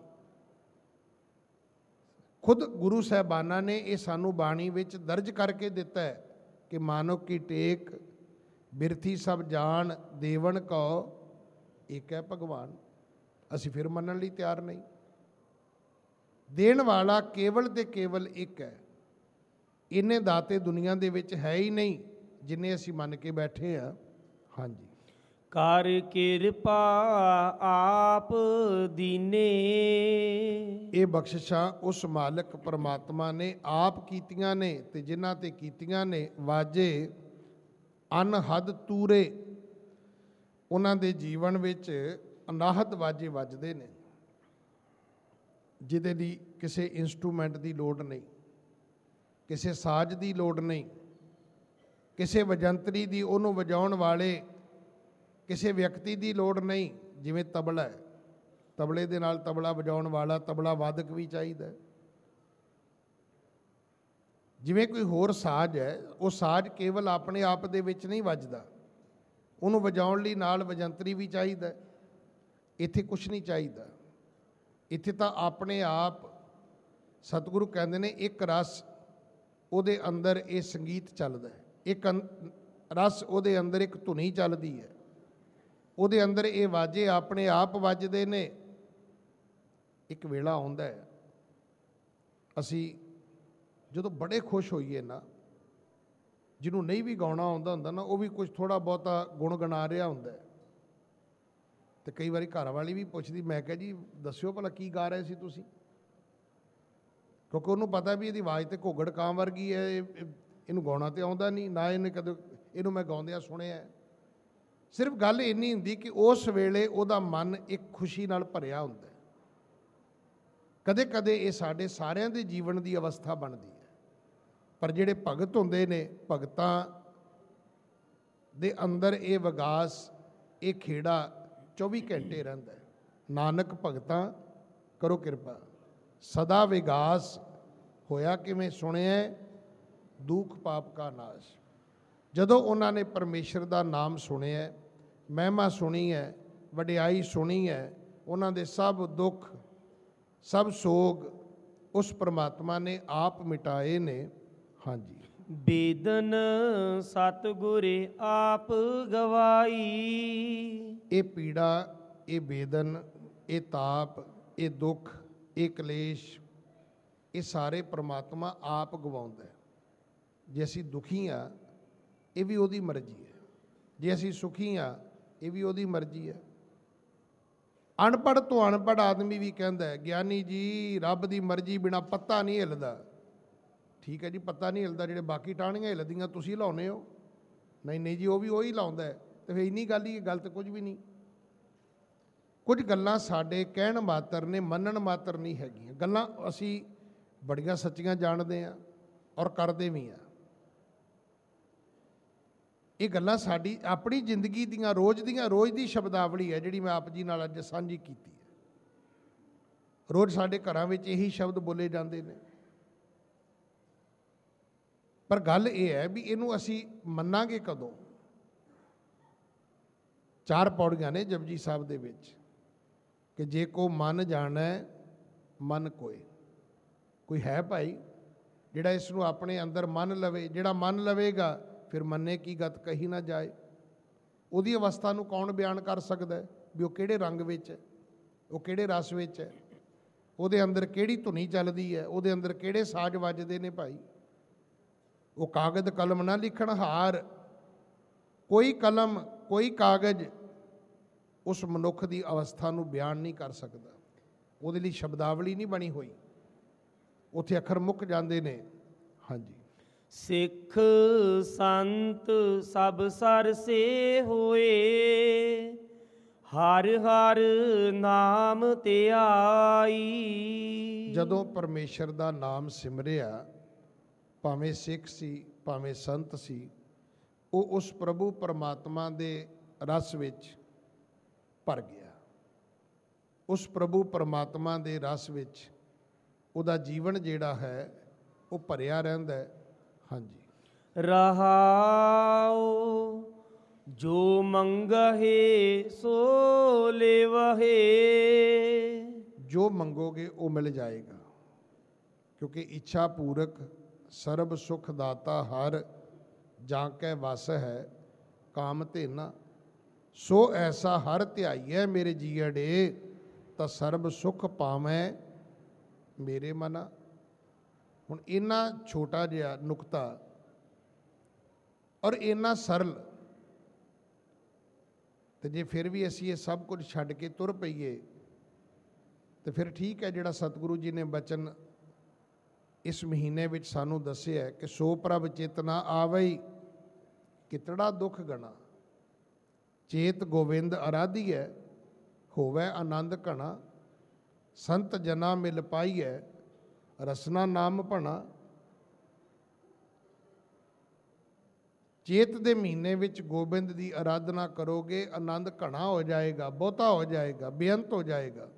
ਖੁਦ ਗੁਰੂ ਸਾਹਿਬਾਨਾਂ ਨੇ ਇਹ ਸਾਨੂੰ ਬਾਣੀ ਵਿੱਚ ਦਰਜ ਕਰਕੇ ਦਿੱਤਾ ਹੈ ਕਿ ਮਾਨੋ ਕੀ ਟੇਕ ਬਿਰਥੀ ਸਭ ਜਾਣ, ਦੇਵਨ ਕਉ ਏਕ ਹੈ ਭਗਵਾਨ। ਅਸੀਂ ਫਿਰ ਮੰਨਣ ਲਈ ਤਿਆਰ ਨਹੀਂ। ਦੇਣ ਵਾਲਾ ਕੇਵਲ ਤੇ ਕੇਵਲ ਇੱਕ ਹੈ। ਇੰਨੇ ਦਾਤੇ ਦੁਨੀਆ ਦੇ ਵਿੱਚ ਹੈ ਹੀ ਨਹੀਂ ਜਿੰਨੇ ਅਸੀਂ ਮੰਨ ਕੇ ਬੈਠੇ ਹਾਂ। ਹਾਂਜੀ। ਕਰ ਕਿਰਪਾ ਆਪ ਦੀਨੇ। ਇਹ ਬਖਸ਼ਿਸ਼ਾਂ ਉਸ ਮਾਲਕ ਪਰਮਾਤਮਾ ਨੇ ਆਪ ਕੀਤੀਆਂ ਨੇ, ਤੇ ਜਿਨ੍ਹਾਂ ਤੇ ਕੀਤੀਆਂ ਨੇ ਵਾਜੇ ਅਨਹਦ ਤੂਰੇ। ਉਹਨਾਂ ਦੇ ਜੀਵਨ ਵਿੱਚ ਅਨਾਹਦ ਵਾਜੇ ਵੱਜਦੇ ਨੇ, ਜਿਹਦੇ ਲਈ ਕਿਸੇ ਇੰਸਟਰੂਮੈਂਟ ਦੀ ਲੋੜ ਨਹੀਂ, ਕਿਸੇ ਸਾਜ਼ ਦੀ ਲੋੜ ਨਹੀਂ, ਕਿਸੇ ਵਜੰਤਰੀ ਦੀ, ਉਹਨੂੰ ਵਜਾਉਣ ਵਾਲੇ ਕਿਸੇ ਵਿਅਕਤੀ ਦੀ ਲੋੜ ਨਹੀਂ। ਜਿਵੇਂ ਤਬਲਾ ਹੈ, ਤਬਲੇ ਦੇ ਨਾਲ ਤਬਲਾ ਵਜਾਉਣ ਵਾਲਾ ਤਬਲਾ ਵਾਦਕ ਵੀ ਚਾਹੀਦਾ। ਜਿਵੇਂ ਕੋਈ ਹੋਰ ਸਾਜ਼ ਹੈ, ਉਹ ਸਾਜ਼ ਕੇਵਲ ਆਪਣੇ ਆਪ ਦੇ ਵਿੱਚ ਨਹੀਂ ਵੱਜਦਾ, ਉਹਨੂੰ ਵਜਾਉਣ ਲਈ ਨਾਲ ਵਜੰਤਰੀ ਵੀ ਚਾਹੀਦਾ। ਇੱਥੇ ਕੁਛ ਨਹੀਂ ਚਾਹੀਦਾ। ਇੱਥੇ ਤਾਂ ਆਪਣੇ ਆਪ ਸਤਿਗੁਰੂ ਕਹਿੰਦੇ ਨੇ ਇੱਕ ਰਸ ਉਹਦੇ ਅੰਦਰ ਇਹ ਸੰਗੀਤ ਚੱਲਦਾ ਹੈ, ਇੱਕ ਰਸ ਉਹਦੇ ਅੰਦਰ ਇੱਕ ਧੁਨੀ ਚੱਲਦੀ ਹੈ, ਉਹਦੇ ਅੰਦਰ ਇਹ ਵਾਜੇ ਆਪਣੇ ਆਪ ਵੱਜਦੇ ਨੇ। ਇੱਕ ਵੇਲਾ ਆਉਂਦਾ ਹੈ ਅਸੀਂ ਜਦੋਂ ਬੜੇ ਖੁਸ਼ ਹੋਈਏ ਨਾ, ਜਿਹਨੂੰ ਨਹੀਂ ਵੀ ਗਾਉਣਾ ਆਉਂਦਾ ਹੁੰਦਾ ਨਾ, ਉਹ ਵੀ ਕੁਝ ਥੋੜ੍ਹਾ ਬਹੁਤਾ ਗੁਣਗੁਣਾ ਰਿਹਾ ਹੁੰਦਾ ਹੈ। ਤੇ ਕਈ ਵਾਰੀ ਘਰ ਵਾਲੀ ਵੀ ਪੁੱਛਦੀ, ਮੈਂ ਕਿਹਾ ਜੀ ਦੱਸਿਓ ਭਲਾ ਕੀ ਗਾ ਰਹੇ ਸੀ ਤੁਸੀਂ, ਕਿਉਂਕਿ ਉਹਨੂੰ ਪਤਾ ਵੀ ਇਹਦੀ ਆਵਾਜ਼ ਤੇ ਘੋਗੜ ਕਾਂ ਵਰਗੀ ਹੈ, ਇਹਨੂੰ ਗਾਉਣਾ ਤੇ ਆਉਂਦਾ ਨਹੀਂ, ਨਾ ਇਹਨੇ ਕਦੇ ਇਹਨੂੰ ਮੈਂ ਗਾਉਂਦਿਆਂ ਸੁਣਿਆ। ਸਿਰਫ ਗੱਲ ਇੰਨੀ ਹੁੰਦੀ ਕਿ ਉਸ ਵੇਲੇ ਉਹਦਾ ਮਨ ਇੱਕ ਖੁਸ਼ੀ ਨਾਲ ਭਰਿਆ ਹੁੰਦਾ। ਕਦੇ ਕਦੇ ਇਹ ਸਾਡੇ ਸਾਰਿਆਂ ਦੇ ਜੀਵਨ ਦੀ ਅਵਸਥਾ ਬਣਦੀ ਹੈ। ਪਰ ਜਿਹੜੇ ਭਗਤ ਹੁੰਦੇ ਨੇ, ਭਗਤਾਂ ਦੇ ਅੰਦਰ ਇਹ ਵਿਗਾਸ, ਇਹ ਖੇੜਾ 24 ਘੰਟੇ ਰਹਿੰਦਾ ਹੈ। ਨਾਨਕ ਭਗਤਾਂ ਕਰੋ ਕਿਰਪਾ, ਸਦਾ ਵਿਗਾਸ ਹੋਇਆ ਕਿਵੇਂ ਸੁਣਿਆ, ਦੁੱਖ ਪਾਪ ਕਾ ਨਾਸ਼। ਜਦੋਂ ਉਹਨਾਂ ਨੇ ਪਰਮੇਸ਼ਰ ਦਾ ਨਾਮ ਸੁਣਿਆ, ਮਹਿਮਾ ਸੁਣੀ ਹੈ, ਵਡਿਆਈ ਸੁਣੀ ਹੈ, ਉਹਨਾਂ ਦੇ ਸਭ ਦੁੱਖ ਸਭ ਸੋਗ ਉਸ ਪਰਮਾਤਮਾ ਨੇ ਆਪ ਮਿਟਾਏ ਨੇ। ਹਾਂਜੀ। ਬੇਦਨ ਸਤਿਗੁਰ ਆਪ ਗਵਾਈ। ਇਹ ਪੀੜਾ, ਇਹ ਬੇਦਨ, ਇਹ ਤਾਪ, ਇਹ ਦੁੱਖ, ਇਹ ਕਲੇਸ਼, ਇਹ ਸਾਰੇ ਪਰਮਾਤਮਾ ਆਪ ਗਵਾਉਂਦਾ ਹੈ। ਜੇ ਅਸੀਂ ਦੁਖੀ ਹਾਂ ਇਹ ਵੀ ਉਹਦੀ ਮਰਜ਼ੀ ਹੈ, ਜੇ ਅਸੀਂ ਸੁਖੀ ਹਾਂ ਇਹ ਵੀ ਉਹਦੀ ਮਰਜ਼ੀ ਹੈ। ਅਨਪੜ੍ਹ ਤੋਂ ਅਨਪੜ੍ਹ ਆਦਮੀ ਵੀ ਕਹਿੰਦਾ ਹੈ, ਗਿਆਨੀ ਜੀ ਰੱਬ ਦੀ ਮਰਜ਼ੀ ਬਿਨਾਂ ਪੱਤਾ ਨਹੀਂ ਹਿੱਲਦਾ। ਠੀਕ ਹੈ ਜੀ, ਪੱਤਾ ਨਹੀਂ ਹਿੱਲਦਾ, ਜਿਹੜੇ ਬਾਕੀ ਟਾਹਣੀਆਂ ਹਿੱਲਦੀਆਂ ਤੁਸੀਂ ਲਾਉਂਦੇ ਹੋ। ਨਹੀਂ ਨਹੀਂ ਜੀ, ਉਹ ਵੀ ਉਹੀ ਲਾਉਂਦਾ ਹੈ। ਤੇ ਫਿਰ ਇੰਨੀ ਗੱਲ ਹੀ, ਗਲਤ ਕੁਝ ਵੀ ਨਹੀਂ। ਕੁਝ ਗੱਲਾਂ ਸਾਡੇ ਕਹਿਣ ਮਾਤਰ ਨੇ, ਮੰਨਣ ਮਾਤਰ ਨਹੀਂ ਹੈਗੀਆਂ। ਗੱਲਾਂ ਅਸੀਂ ਬੜੀਆਂ ਸੱਚੀਆਂ ਜਾਣਦੇ ਹਾਂ ਔਰ ਕਰਦੇ ਵੀ ਹਾਂ। ਇਹ ਗੱਲਾਂ ਸਾਡੀ ਆਪਣੀ ਜ਼ਿੰਦਗੀ ਦੀਆਂ ਰੋਜ਼ ਦੀ ਸ਼ਬਦਾਵਲੀ ਹੈ, ਜਿਹੜੀ ਮੈਂ ਆਪ ਜੀ ਨਾਲ ਅੱਜ ਸਾਂਝੀ ਕੀਤੀ ਹੈ। ਰੋਜ਼ ਸਾਡੇ ਘਰਾਂ ਵਿੱਚ ਇਹੀ ਸ਼ਬਦ ਬੋਲੇ ਜਾਂਦੇ ਨੇ। ਪਰ ਗੱਲ ਇਹ ਹੈ ਵੀ ਇਹਨੂੰ ਅਸੀਂ ਮੰਨਾਂਗੇ ਕਦੋਂ? 4 ਪੌੜੀਆਂ ਨੇ ਜਪਜੀ ਸਾਹਿਬ ਦੇ ਵਿੱਚ ਕਿ ਜੇ ਕੋ ਮਨ ਜਾਣੈ ਮਨ ਕੋਏ। ਕੋਈ ਹੈ ਭਾਈ ਜਿਹੜਾ ਇਸ ਨੂੰ ਆਪਣੇ ਅੰਦਰ ਮੰਨ ਲਵੇ? ਜਿਹੜਾ ਮੰਨ ਲਵੇਗਾ ਫਿਰ ਮੰਨੇ ਕੀ ਗਤ ਕਹੀ ਨਾ ਜਾਏ। ਉਹਦੀ ਅਵਸਥਾ ਨੂੰ ਕੌਣ ਬਿਆਨ ਕਰ ਸਕਦਾ ਵੀ ਉਹ ਕਿਹੜੇ ਰੰਗ ਵਿੱਚ ਹੈ, ਉਹ ਕਿਹੜੇ ਰਸ ਵਿੱਚ ਹੈ, ਉਹਦੇ ਅੰਦਰ ਕਿਹੜੀ ਧੁਨੀ ਚੱਲਦੀ ਹੈ, ਉਹਦੇ ਅੰਦਰ ਕਿਹੜੇ ਸਾਜ਼ ਵੱਜਦੇ ਨੇ ਭਾਈ। ਉਹ ਕਾਗਜ਼ ਕਲਮ ਨਾ ਲਿਖਣ ਹਾਰ। ਕੋਈ ਕਲਮ ਕੋਈ ਕਾਗਜ਼ ਉਸ ਮਨੁੱਖ ਦੀ ਅਵਸਥਾ ਨੂੰ ਬਿਆਨ ਨਹੀਂ ਕਰ ਸਕਦਾ। ਉਹਦੇ ਲਈ ਸ਼ਬਦਾਵਲੀ ਨਹੀਂ ਬਣੀ ਹੋਈ, ਉੱਥੇ ਅੱਖਰ ਮੁੱਕ ਜਾਂਦੇ ਨੇ। ਹਾਂਜੀ। ਸਿੱਖ ਸੰਤ ਸਭ ਸਰਸੇ ਹੋਏ, ਹਰ ਹਰ ਨਾਮ ਧਿਆਈ। ਜਦੋਂ ਪਰਮੇਸ਼ਰ ਦਾ ਨਾਮ ਸਿਮਰਿਆ, ਭਾਵੇਂ ਸਿੱਖ ਸੀ ਭਾਵੇਂ ਸੰਤ ਸੀ, ਉਹ ਉਸ ਪ੍ਰਭੂ ਪਰਮਾਤਮਾ ਦੇ ਰਸ ਵਿੱਚ ਭਰ ਗਿਆ। ਉਸ ਪ੍ਰਭੂ ਪਰਮਾਤਮਾ ਦੇ ਰਸ ਵਿੱਚ ਉਹਦਾ ਜੀਵਨ ਜਿਹੜਾ ਹੈ ਉਹ ਭਰਿਆ ਰਹਿੰਦਾ ਹੈ। ਹਾਂਜੀ। ਰਹਾਉ ਜੋ ਮੰਗਹਿ ਸੋ ਲੇਵਹਿ। ਜੋ ਮੰਗੋਗੇ ਉਹ ਮਿਲ ਜਾਏਗਾ, ਕਿਉਂਕਿ ਇੱਛਾ ਪੂਰਕ ਸਰਬ ਸੁਖ ਦਾਤਾ ਹਰ ਜਾਂ ਕੈ ਵਸ ਹੈ ਕਾਮ ਧੇਨਾ। ਸੋ ਐਸਾ ਹਰ ਧਿਆਈਐ ਮੇਰੇ ਜੀਅੜੇ, ਤਾਂ ਸਰਬ ਸੁਖ ਪਾਵੈ ਮੇਰੇ ਮਨਾ। ਹੁਣ ਇੰਨਾ ਛੋਟਾ ਜਿਹਾ ਨੁਕਤਾ ਔਰ ਇੰਨਾ ਸਰਲ, ਤੇ ਜੇ ਫਿਰ ਵੀ ਅਸੀਂ ਇਹ ਸਭ ਕੁਝ ਛੱਡ ਕੇ ਤੁਰ ਪਈਏ ਤੇ ਫਿਰ ਠੀਕ ਹੈ। ਜਿਹੜਾ ਸਤਿਗੁਰੂ ਜੀ ਨੇ ਬਚਨ ਇਸ ਮਹੀਨੇ ਵਿੱਚ ਸਾਨੂੰ ਦੱਸਿਆ ਕਿ ਸੋ ਪ੍ਰਭ ਚੇਤਨਾ ਆਵਈ ਕਿਤੜਾ ਦੁੱਖ ਗਣਾ। ਚੇਤ ਗੋਵਿੰਦ ਅਰਾਧੀਐ ਹੋਵੇ ਆਨੰਦ ਘਣਾ। ਸੰਤ ਜਨਾ ਮਿਲ ਪਾਈਐ ਰਸਨਾ ਨਾਮ ਭਣਾ। ਚੇਤ ਦੇ ਮਹੀਨੇ ਵਿੱਚ ਗੋਬਿੰਦ ਦੀ ਆਰਾਧਨਾ ਕਰੋਗੇ, ਆਨੰਦ ਘਣਾ ਹੋ ਜਾਏਗਾ, ਬਹੁਤਾ ਹੋ ਜਾਏਗਾ, ਬੇਅੰਤ ਹੋ ਜਾਏਗਾ।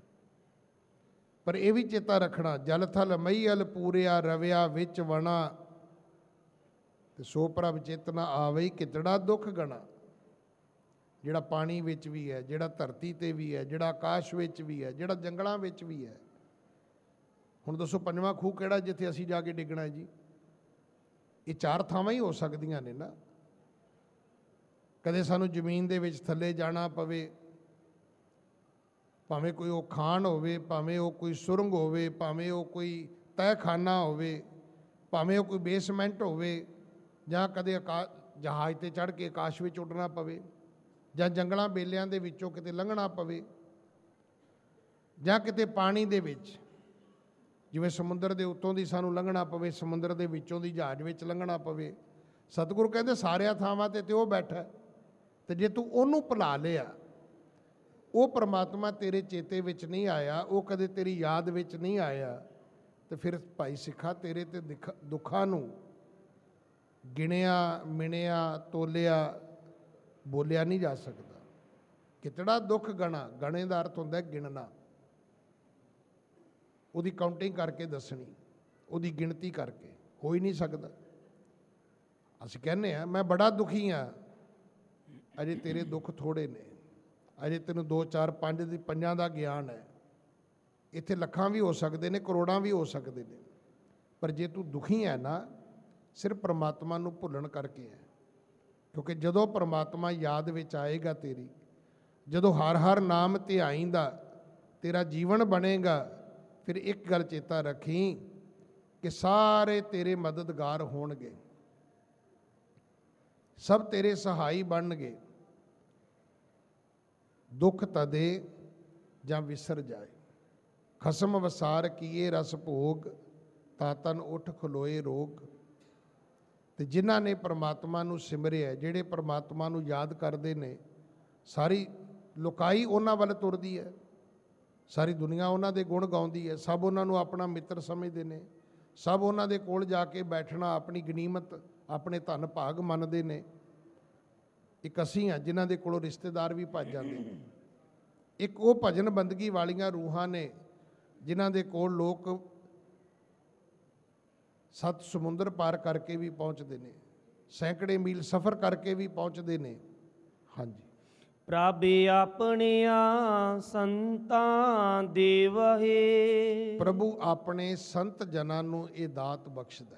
ਪਰ ਇਹ ਵੀ ਚੇਤਾ ਰੱਖਣਾ, ਜਲ ਥਲ ਮਈਅਲ ਪੂਰਿਆ ਰਵਿਆ ਵਿੱਚ ਵਣਾ। ਤੇ ਸੋ ਪ੍ਰਭ ਚੇਤਨਾ ਆਵਈ ਕਿਤੜਾ ਦੁੱਖ ਗਣਾ। ਜਿਹੜਾ ਪਾਣੀ ਵਿੱਚ ਵੀ ਹੈ, ਜਿਹੜਾ ਧਰਤੀ ਤੇ ਵੀ ਹੈ, ਜਿਹੜਾ ਆਕਾਸ਼ ਵਿੱਚ ਵੀ ਹੈ, ਜਿਹੜਾ ਜੰਗਲਾਂ ਵਿੱਚ ਵੀ ਹੈ। ਹੁਣ ਦੱਸੋ ਪੰਜਵਾਂ ਖੂਹ ਕਿਹੜਾ ਜਿੱਥੇ ਅਸੀਂ ਜਾ ਕੇ ਡਿੱਗਣਾ ਜੀ? ਇਹ 4 ਥਾਵਾਂ ਹੀ ਹੋ ਸਕਦੀਆਂ ਨੇ ਨਾ। ਕਦੇ ਸਾਨੂੰ ਜ਼ਮੀਨ ਦੇ ਵਿੱਚ ਥੱਲੇ ਜਾਣਾ ਪਵੇ, ਭਾਵੇਂ ਕੋਈ ਉਹ ਖਾਨ ਹੋਵੇ, ਭਾਵੇਂ ਉਹ ਕੋਈ ਸੁਰੰਗ ਹੋਵੇ, ਭਾਵੇਂ ਉਹ ਕੋਈ ਤਹਿਖਾਨਾ ਹੋਵੇ, ਭਾਵੇਂ ਉਹ ਕੋਈ ਬੇਸਮੈਂਟ ਹੋਵੇ, ਜਾਂ ਕਦੇ ਜਹਾਜ਼ ਤੇ ਚੜ੍ਹ ਕੇ ਆਕਾਸ਼ ਵਿੱਚ ਉੱਡਣਾ ਪਵੇ, ਜਾਂ ਜੰਗਲਾਂ ਬੇਲਿਆਂ ਦੇ ਵਿੱਚੋਂ ਕਿਤੇ ਲੰਘਣਾ ਪਵੇ, ਜਾਂ ਕਿਤੇ ਪਾਣੀ ਦੇ ਵਿੱਚ ਜਿਵੇਂ ਸਮੁੰਦਰ ਦੇ ਉੱਤੋਂ ਦੀ ਸਾਨੂੰ ਲੰਘਣਾ ਪਵੇ, ਸਮੁੰਦਰ ਦੇ ਵਿੱਚੋਂ ਦੀ ਜਹਾਜ਼ ਵਿੱਚ ਲੰਘਣਾ ਪਵੇ। ਸਤਿਗੁਰੂ ਕਹਿੰਦੇ ਸਾਰਿਆਂ ਥਾਵਾਂ ਤੇ ਉਹ ਬੈਠਾ, ਤੇ ਜੇ ਤੂੰ ਉਹਨੂੰ ਭੁਲਾ ਲਿਆ, ਉਹ ਪਰਮਾਤਮਾ ਤੇਰੇ ਚੇਤੇ ਵਿੱਚ ਨਹੀਂ ਆਇਆ, ਉਹ ਕਦੇ ਤੇਰੀ ਯਾਦ ਵਿੱਚ ਨਹੀਂ ਆਇਆ, ਤੇ ਫਿਰ ਭਾਈ ਸਿੱਖਾ ਤੇਰੇ ਤੇ ਦੁੱਖਾਂ ਨੂੰ ਗਿਣਿਆ ਮਿਣਿਆ ਤੋਲਿਆ ਬੋਲਿਆ ਨਹੀਂ ਜਾ ਸਕਦਾ। ਕਿਤੜਾ ਦੁੱਖ ਗਣਾ, ਗਣੇ ਦਾ ਅਰਥ ਹੁੰਦਾ ਗਿਣਨਾ, ਉਹਦੀ ਕਾਊਂਟਿੰਗ ਕਰਕੇ ਦੱਸਣੀ, ਉਹਦੀ ਗਿਣਤੀ ਕਰਕੇ। ਹੋ ਹੀ ਨਹੀਂ ਸਕਦਾ। ਅਸੀਂ ਕਹਿੰਦੇ ਹਾਂ ਮੈਂ ਬੜਾ ਦੁਖੀ ਹਾਂ, ਅਜੇ ਤੇਰੇ ਦੁੱਖ ਥੋੜ੍ਹੇ ਨੇ, ਅਜੇ ਤੈਨੂੰ 2 4 5 ਦੀ 5 ਦਾ ਗਿਆਨ ਹੈ। ਇੱਥੇ ਲੱਖਾਂ ਵੀ ਹੋ ਸਕਦੇ ਨੇ, ਕਰੋੜਾਂ ਵੀ ਹੋ ਸਕਦੇ ਨੇ, ਪਰ ਜੇ ਤੂੰ ਦੁਖੀ ਹੈ ਨਾ, ਸਿਰਫ ਪਰਮਾਤਮਾ ਨੂੰ ਭੁੱਲਣ ਕਰਕੇ ਹੈ। ਕਿਉਂਕਿ ਜਦੋਂ ਪਰਮਾਤਮਾ ਯਾਦ ਵਿੱਚ ਆਏਗਾ ਤੇਰੀ, ਜਦੋਂ ਹਰ ਹਰ ਨਾਮ ਧਿਆਈਂਦਾ ਤੇਰਾ ਜੀਵਨ ਬਣੇਗਾ, ਫਿਰ ਇੱਕ ਗੱਲ ਚੇਤਾ ਰੱਖੀ ਕਿ ਸਾਰੇ ਤੇਰੇ ਮਦਦਗਾਰ ਹੋਣਗੇ, ਸਭ ਤੇਰੇ ਸਹਾਈ ਬਣਨਗੇ। ਦੁੱਖ ਤਦੇ ਜਾਂ ਵਿਸਰ ਜਾਏ। ਖਸਮ ਵਸਾਰ ਕੀਏ ਰਸ ਭੋਗ, ਤਾਂ ਤਨ ਉੱਠ ਖਲੋਏ ਰੋਗ। ਤੇ ਜਿਨ੍ਹਾਂ ਨੇ ਪ੍ਰਮਾਤਮਾ ਨੂੰ ਸਿਮਰਿਆ, ਜਿਹੜੇ ਪ੍ਰਮਾਤਮਾ ਨੂੰ ਯਾਦ ਕਰਦੇ ਨੇ, ਸਾਰੀ ਲੁਕਾਈ ਉਹਨਾਂ ਵੱਲ ਤੁਰਦੀ ਹੈ, ਸਾਰੀ ਦੁਨੀਆ ਉਹਨਾਂ ਦੇ ਗੁਣ ਗਾਉਂਦੀ ਹੈ, ਸਭ ਉਹਨਾਂ ਨੂੰ ਆਪਣਾ ਮਿੱਤਰ ਸਮਝਦੇ ਨੇ, ਸਭ ਉਹਨਾਂ ਦੇ ਕੋਲ ਜਾ ਕੇ ਬੈਠਣਾ ਆਪਣੀ ਗਨੀਮਤ, ਆਪਣੇ ਧਨ ਭਾਗ ਮੰਨਦੇ ਨੇ। ਇੱਕ ਅਸੀਂ ਹਾਂ ਜਿਨ੍ਹਾਂ ਦੇ ਕੋਲੋਂ ਰਿਸ਼ਤੇਦਾਰ ਵੀ ਭੱਜ ਜਾਂਦੇ ਨੇ। ਇੱਕ ਉਹ ਭਜਨ ਬੰਦਗੀ ਵਾਲੀਆਂ ਰੂਹਾਂ ਨੇ ਜਿਨ੍ਹਾਂ ਦੇ ਕੋਲ ਲੋਕ 7 ਸਮੁੰਦਰ ਪਾਰ ਕਰਕੇ ਵੀ ਪਹੁੰਚਦੇ ਨੇ, ਸੈਂਕੜੇ ਮੀਲ ਸਫ਼ਰ ਕਰਕੇ ਵੀ ਪਹੁੰਚਦੇ ਨੇ। ਹਾਂਜੀ, ਪ੍ਰਭ ਆਪਣਿਆਂ ਸੰਤਾਂ ਦੇਵਹੇ। ਪ੍ਰਭੂ ਆਪਣੇ ਸੰਤ ਜਨਾਂ ਨੂੰ ਇਹ ਦਾਤ ਬਖਸ਼ਦਾ ਹੈ।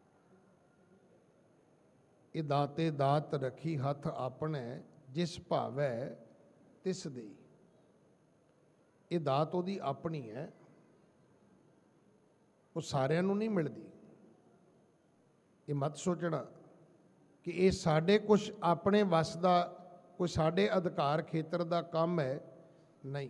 ਇਹ ਦਾਤੇ ਦਾਤ ਰੱਖੀ ਹੱਥ ਆਪਣੇ, ਜਿਸ ਭਾਵੈ ਤਿਸ ਦੇਈ। ਇਹ ਦਾਤ ਉਹਦੀ ਆਪਣੀ ਹੈ, ਉਹ ਸਾਰਿਆਂ ਨੂੰ ਨਹੀਂ ਮਿਲਦੀ। ਇਹ ਮਤ ਸੋਚਣਾ ਕਿ ਇਹ ਸਾਡੇ ਕੁਛ ਆਪਣੇ ਵੱਸ ਦਾ, ਕੋਈ ਸਾਡੇ ਅਧਿਕਾਰ ਖੇਤਰ ਦਾ ਕੰਮ ਹੈ, ਨਹੀਂ।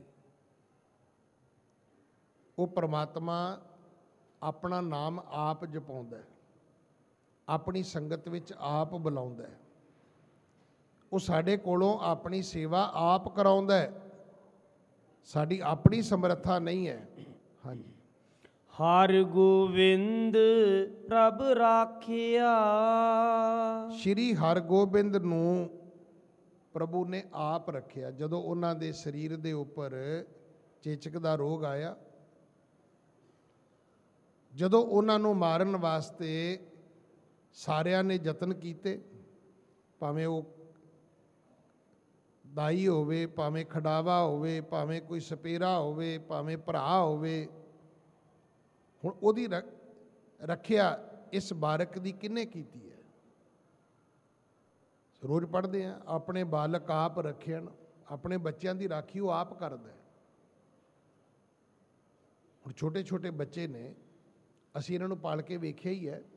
ਉਹ ਪ੍ਰਮਾਤਮਾ ਆਪਣਾ ਨਾਮ ਆਪ ਜਪਾਉਂਦਾ ਹੈ, ਆਪਣੀ ਸੰਗਤ ਵਿੱਚ ਆਪ ਬੁਲਾਉਂਦਾ ਹੈ। ਉਹ ਸਾਡੇ ਕੋਲੋਂ ਆਪਣੀ ਸੇਵਾ ਆਪ ਕਰਾਉਂਦਾ ਹੈ, ਸਾਡੀ ਆਪਣੀ ਸਮਰੱਥਾ ਨਹੀਂ ਹੈ। ਹਾਂਜੀ, ਹਰ ਗੋਬਿੰਦ ਪ੍ਰਭ ਰਾਖਿਆ। ਸ਼੍ਰੀ ਹਰਗੋਬਿੰਦ ਨੂੰ ਪ੍ਰਭੂ ਨੇ ਆਪ ਰੱਖਿਆ। ਜਦੋਂ ਉਹਨਾਂ ਦੇ ਸਰੀਰ ਦੇ ਉੱਪਰ ਚੇਚਕ ਦਾ ਰੋਗ ਆਇਆ, ਜਦੋਂ ਉਹਨਾਂ ਨੂੰ ਮਾਰਨ ਵਾਸਤੇ ਸਾਰਿਆਂ ਨੇ ਯਤਨ ਕੀਤੇ, ਭਾਵੇਂ ਉਹ ਦਾਈ ਹੋਵੇ, ਭਾਵੇਂ ਖਡਾਵਾ ਹੋਵੇ, ਭਾਵੇਂ ਕੋਈ ਸਪੇਰਾ ਹੋਵੇ, ਭਾਵੇਂ ਭਰਾ ਹੋਵੇ, ਹੁਣ ਉਹਦੀ ਰੱਖਿਆ ਇਸ ਬਾਰਕ ਦੀ ਕਿਹਨੇ ਕੀਤੀ ਹੈ? ਰੋਜ਼ ਪੜ੍ਹਦੇ ਆ, ਆਪਣੇ ਬਾਲਕ ਆਪ ਰੱਖਣ। ਆਪਣੇ ਬੱਚਿਆਂ ਦੀ ਰਾਖੀ ਉਹ ਆਪ ਕਰਦਾ ਹੈ। ਹੁਣ ਛੋਟੇ ਛੋਟੇ ਬੱਚੇ ਨੇ, ਅਸੀਂ ਇਹਨਾਂ ਨੂੰ ਪਾਲ ਕੇ ਵੇਖਿਆ ਹੀ ਹੈ।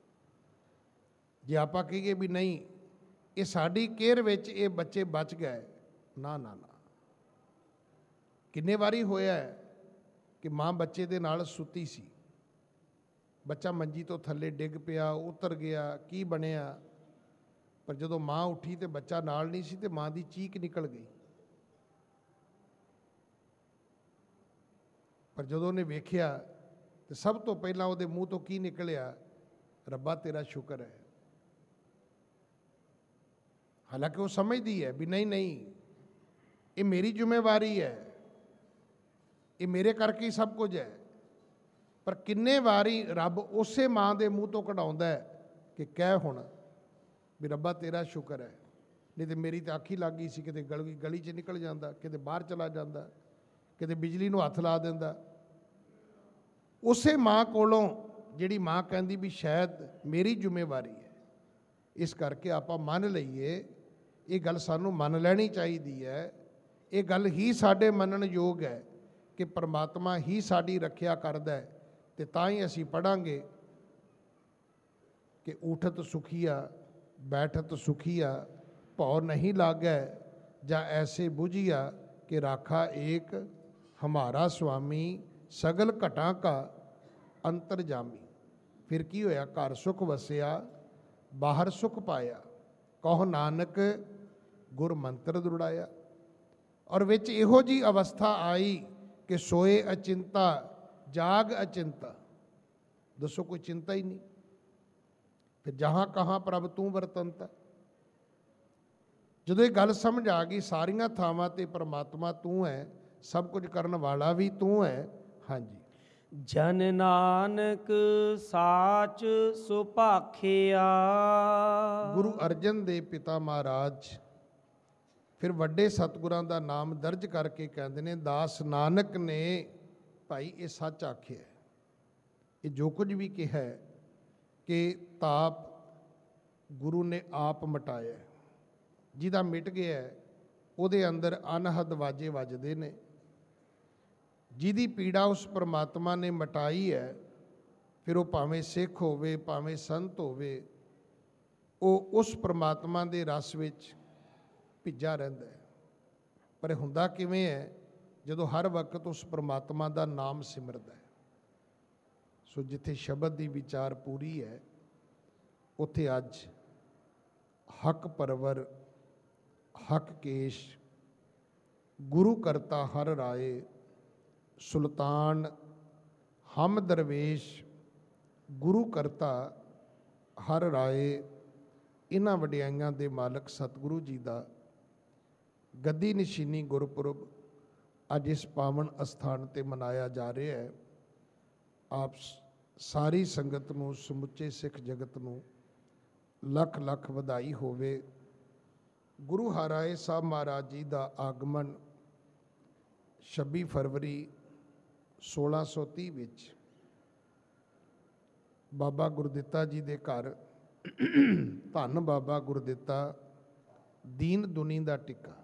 ਜੇ ਆਪਾਂ ਕਹੀਏ ਵੀ ਨਹੀਂ ਇਹ ਸਾਡੀ ਕੇਅਰ ਵਿੱਚ ਇਹ ਬੱਚੇ ਬਚ ਗਏ, ਨਾ ਨਾ ਨਾ। ਕਿੰਨੇ ਵਾਰੀ ਹੋਇਆ ਕਿ ਮਾਂ ਬੱਚੇ ਦੇ ਨਾਲ ਸੁੱਤੀ ਸੀ, ਬੱਚਾ ਮੰਜੀ ਤੋਂ ਥੱਲੇ ਡਿੱਗ ਪਿਆ, ਉਤਰ ਗਿਆ, ਕੀ ਬਣਿਆ, ਪਰ ਜਦੋਂ ਮਾਂ ਉੱਠੀ ਤੇ ਬੱਚਾ ਨਾਲ ਨਹੀਂ ਸੀ ਤੇ ਮਾਂ ਦੀ ਚੀਕ ਨਿਕਲ ਗਈ। ਪਰ ਜਦੋਂ ਉਹਨੇ ਵੇਖਿਆ ਤੇ ਸਭ ਤੋਂ ਪਹਿਲਾਂ ਉਹਦੇ ਮੂੰਹ ਤੋਂ ਕੀ ਨਿਕਲਿਆ? ਰੱਬਾ ਤੇਰਾ ਸ਼ੁਕਰ ਹੈ। ਹਾਲਾਂਕਿ ਉਹ ਸਮਝਦੀ ਹੈ ਵੀ ਨਹੀਂ ਨਹੀਂ, ਇਹ ਮੇਰੀ ਜ਼ਿੰਮੇਵਾਰੀ ਹੈ, ਇਹ ਮੇਰੇ ਕਰਕੇ ਹੀ ਸਭ ਕੁਝ ਹੈ। ਪਰ ਕਿੰਨੇ ਵਾਰੀ ਰੱਬ ਉਸੇ ਮਾਂ ਦੇ ਮੂੰਹ ਤੋਂ ਕਢਾਉਂਦਾ ਹੈ ਕਿ ਕਹਿ ਹੁਣ ਵੀ ਰੱਬਾ ਤੇਰਾ ਸ਼ੁਕਰ ਹੈ, ਨਹੀਂ ਤੇ ਮੇਰੀ ਤਾਂ ਅੱਖ ਹੀ ਲੱਗ ਗਈ ਸੀ, ਕਿਤੇ ਗਲੀ 'ਚ ਨਿਕਲ ਜਾਂਦਾ, ਕਿਤੇ ਬਾਹਰ ਚਲਾ ਜਾਂਦਾ, ਕਿਤੇ ਬਿਜਲੀ ਨੂੰ ਹੱਥ ਲਾ ਦਿੰਦਾ। ਉਸੇ ਮਾਂ ਕੋਲੋਂ ਜਿਹੜੀ ਮਾਂ ਕਹਿੰਦੀ ਵੀ ਸ਼ਾਇਦ ਮੇਰੀ ਜ਼ਿੰਮੇਵਾਰੀ ਹੈ। ਇਸ ਕਰਕੇ ਆਪਾਂ ਮੰਨ ਲਈਏ, ਇਹ ਗੱਲ ਸਾਨੂੰ ਮੰਨ ਲੈਣੀ ਚਾਹੀਦੀ ਹੈ। ਇਹ ਗੱਲ ਹੀ ਸਾਡੇ ਮੰਨਣ ਯੋਗ ਹੈ ਕਿ ਪਰਮਾਤਮਾ ਹੀ ਸਾਡੀ ਰੱਖਿਆ ਕਰਦਾ ਹੈ। ਤੇ ਤਾਂ ਹੀ ਅਸੀਂ ਪੜਾਂਗੇ ਕਿ ਉਠਤ ਸੁਖੀਆ ਬੈਠਤ ਸੁਖੀਆ, ਭਉ ਨਹੀਂ ਲਾਗੈ ਜਾਂ ਐਸੇ ਬੁਝੀਆ ਕਿ ਰਾਖਾ ਏਕ ਹਮਾਰਾ ਸੁਆਮੀ, ਸਗਲ ਘਟਾਂ ਕਾ ਅੰਤਰਜਾਮੀ। ਫਿਰ ਕੀ ਹੋਇਆ? ਘਰ ਸੁਖ ਵਸਿਆ, ਬਾਹਰ ਸੁਖ ਪਾਇਆ, ਕਹੋ ਨਾਨਕ ਗੁਰ ਮੰਤਰ ਦ੍ਰਿੜਾਇਆ। ਔਰ ਵਿੱਚ ਇਹੋ ਜੀ ਅਵਸਥਾ ਆਈ ਕਿ ਸੋਏ ਅਚਿੰਤਾ ਜਾਗ ਅਚਿੰਤਾ। ਦੱਸੋ, ਕੋਈ ਚਿੰਤਾ ਹੀ ਨਹੀਂ। ਫਿਰ ਜਹਾਂ ਕਹਾਂ ਪ੍ਰਭ ਤੂੰ ਵਰਤੰਤਾ। ਜਦੋਂ ਇਹ ਗੱਲ ਸਮਝ ਆ ਗਈ ਸਾਰੀਆਂ ਥਾਵਾਂ ਤੇ ਪਰਮਾਤਮਾ ਤੂੰ ਹੈ, ਸਭ ਕੁਝ ਕਰਨ ਵਾਲਾ ਵੀ ਤੂੰ ਹੈ। ਹਾਂਜੀ, ਜਨ ਨਾਨਕ ਸਾਚ ਸੁਭਾਖਿਆ। ਗੁਰੂ ਅਰਜਨ ਦੇਵ ਪਿਤਾ ਮਹਾਰਾਜ ਫਿਰ ਵੱਡੇ ਸਤਿਗੁਰਾਂ ਦਾ ਨਾਮ ਦਰਜ ਕਰਕੇ ਕਹਿੰਦੇ ਨੇ, ਦਾਸ ਨਾਨਕ ਨੇ ਭਾਈ ਇਹ ਸੱਚ ਆਖਿਆ। ਇਹ ਜੋ ਕੁਝ ਵੀ ਕਿਹਾ ਕਿ ਤਾਪ ਗੁਰੂ ਨੇ ਆਪ ਮਟਾਇਆ, ਜਿਹਦਾ ਮਿਟ ਗਿਆ ਉਹਦੇ ਅੰਦਰ ਅਨਹਦ ਵਾਜੇ ਵੱਜਦੇ ਨੇ। ਜਿਹਦੀ ਪੀੜਾ ਉਸ ਪਰਮਾਤਮਾ ਨੇ ਮਟਾਈ ਹੈ, ਫਿਰ ਉਹ ਭਾਵੇਂ ਸਿੱਖ ਹੋਵੇ ਭਾਵੇਂ ਸੰਤ ਹੋਵੇ, ਉਹ ਉਸ ਪਰਮਾਤਮਾ ਦੇ ਰਸ ਵਿੱਚ ਭਿੱਜਾ ਰਹਿੰਦਾ ਹੈ। ਪਰ ਹੁੰਦਾ ਕਿਵੇਂ ਹੈ ਜਦੋਂ ਹਰ ਵਕਤ ਉਸ ਪ੍ਰਮਾਤਮਾ ਦਾ ਨਾਮ ਸਿਮਰਦਾ ਹੈ। ਸੋ ਜਿੱਥੇ ਸ਼ਬਦ ਦੀ ਵਿਚਾਰ ਪੂਰੀ ਹੈ, ਉੱਥੇ ਅੱਜ ਹਕ ਪਰਵਰ ਹਕ ਕੇਸ਼ ਗੁਰੂ ਕਰਤਾ ਹਰ ਰਾਏ ਸੁਲਤਾਨ ਹਮ ਦਰਵੇਸ਼ ਗੁਰੂ ਕਰਤਾ ਹਰ ਰਾਏ, ਇਹਨਾਂ ਵਡਿਆਈਆਂ ਦੇ ਮਾਲਕ ਸਤਿਗੁਰੂ ਜੀ ਦਾ ਗੱਦੀ ਨਿਸ਼ੀਨੀ ਗੁਰਪੁਰਬ ਅੱਜ ਇਸ ਪਾਵਨ ਅਸਥਾਨ 'ਤੇ ਮਨਾਇਆ ਜਾ ਰਿਹਾ ਹੈ। ਆਪ ਸਾਰੀ ਸੰਗਤ ਨੂੰ, ਸਮੁੱਚੇ ਸਿੱਖ ਜਗਤ ਨੂੰ ਲੱਖ ਲੱਖ ਵਧਾਈ ਹੋਵੇ। ਗੁਰੂ ਹਰਿਰਾਏ ਸਾਹਿਬ ਮਹਾਰਾਜ ਜੀ ਦਾ ਆਗਮਨ 26 ਫਰਵਰੀ 1630 ਵਿੱਚ ਬਾਬਾ ਗੁਰਦਿੱਤਾ ਜੀ ਦੇ ਘਰ, ਧੰਨ ਬਾਬਾ ਗੁਰਦਿੱਤਾ ਦੀਨ ਦੁਨੀ ਦਾ ਟਿੱਕਾ।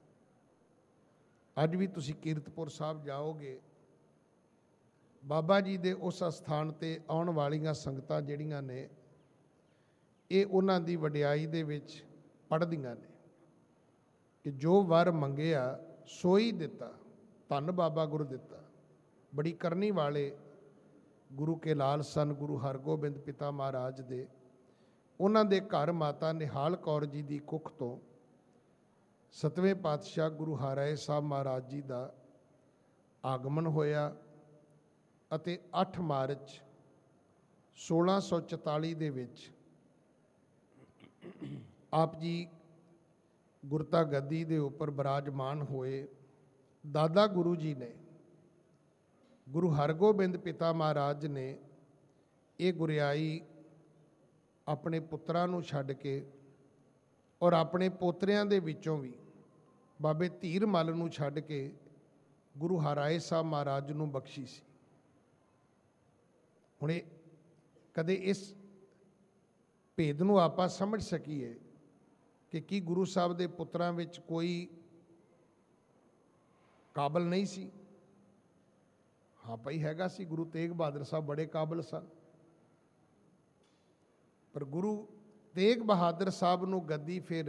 ਅੱਜ ਵੀ ਤੁਸੀਂ ਕੀਰਤਪੁਰ ਸਾਹਿਬ ਜਾਓਗੇ, ਬਾਬਾ ਜੀ ਦੇ ਉਸ ਅਸਥਾਨ 'ਤੇ ਆਉਣ ਵਾਲੀਆਂ ਸੰਗਤਾਂ ਜਿਹੜੀਆਂ ਨੇ, ਇਹ ਉਹਨਾਂ ਦੀ ਵਡਿਆਈ ਦੇ ਵਿੱਚ ਪੜ੍ਹਦੀਆਂ ਨੇ ਕਿ ਜੋ ਵਰ ਮੰਗਿਆ ਸੋਈ ਦਿੱਤਾ, ਧੰਨ ਬਾਬਾ ਗੁਰਦਿੱਤਾ। ਬੜੀ ਕਰਨੀ ਵਾਲੇ ਗੁਰੂ ਕੇ ਲਾਲ ਸਨ ਗੁਰੂ ਹਰਗੋਬਿੰਦ ਪਿਤਾ ਮਹਾਰਾਜ ਦੇ। ਉਹਨਾਂ ਦੇ ਘਰ ਮਾਤਾ ਨਿਹਾਲ ਕੌਰ ਜੀ ਦੀ ਕੁੱਖ ਤੋਂ 7ਵੇਂ ਪਾਤਸ਼ਾਹ ਗੁਰੂ ਹਰਿਰਾਏ ਸਾਹਿਬ ਮਹਾਰਾਜ ਜੀ ਦਾ ਆਗਮਨ ਹੋਇਆ ਅਤੇ 8 ਮਾਰਚ 1644 ਦੇ ਵਿੱਚ ਆਪ ਜੀ ਗੁਰਤਾ ਗੱਦੀ ਦੇ ਉੱਪਰ ਬਿਰਾਜਮਾਨ ਹੋਏ। ਦਾਦਾ ਗੁਰੂ ਜੀ ਨੇ, ਗੁਰੂ ਹਰਗੋਬਿੰਦ ਪਿਤਾ ਮਹਾਰਾਜ ਨੇ ਇਹ ਗੁਰਿਆਈ ਆਪਣੇ ਪੁੱਤਰਾਂ ਨੂੰ ਛੱਡ ਕੇ ਔਰ ਆਪਣੇ ਪੋਤਰਿਆਂ ਦੇ ਵਿੱਚੋਂ ਵੀ ਬਾਬੇ ਧੀਰ ਮੱਲ ਨੂੰ ਛੱਡ ਕੇ ਗੁਰੂ ਹਰਿਰਾਏ ਸਾਹਿਬ ਮਹਾਰਾਜ ਨੂੰ ਬਖਸ਼ੀ ਸੀ। ਹੁਣ ਇਹ ਕਦੇ ਇਸ ਭੇਦ ਨੂੰ ਆਪਾਂ ਸਮਝ ਸਕੀਏ ਕਿ ਕੀ ਗੁਰੂ ਸਾਹਿਬ ਦੇ ਪੁੱਤਰਾਂ ਵਿੱਚ ਕੋਈ ਕਾਬਲ ਨਹੀਂ ਸੀ? ਹਾਂ ਭਾਈ ਹੈਗਾ ਸੀ। ਗੁਰੂ ਤੇਗ ਬਹਾਦਰ ਸਾਹਿਬ ਬੜੇ ਕਾਬਲ ਸਨ, ਪਰ ਗੁਰੂ ਤੇਗ ਬਹਾਦਰ ਸਾਹਿਬ ਨੂੰ ਗੱਦੀ ਫਿਰ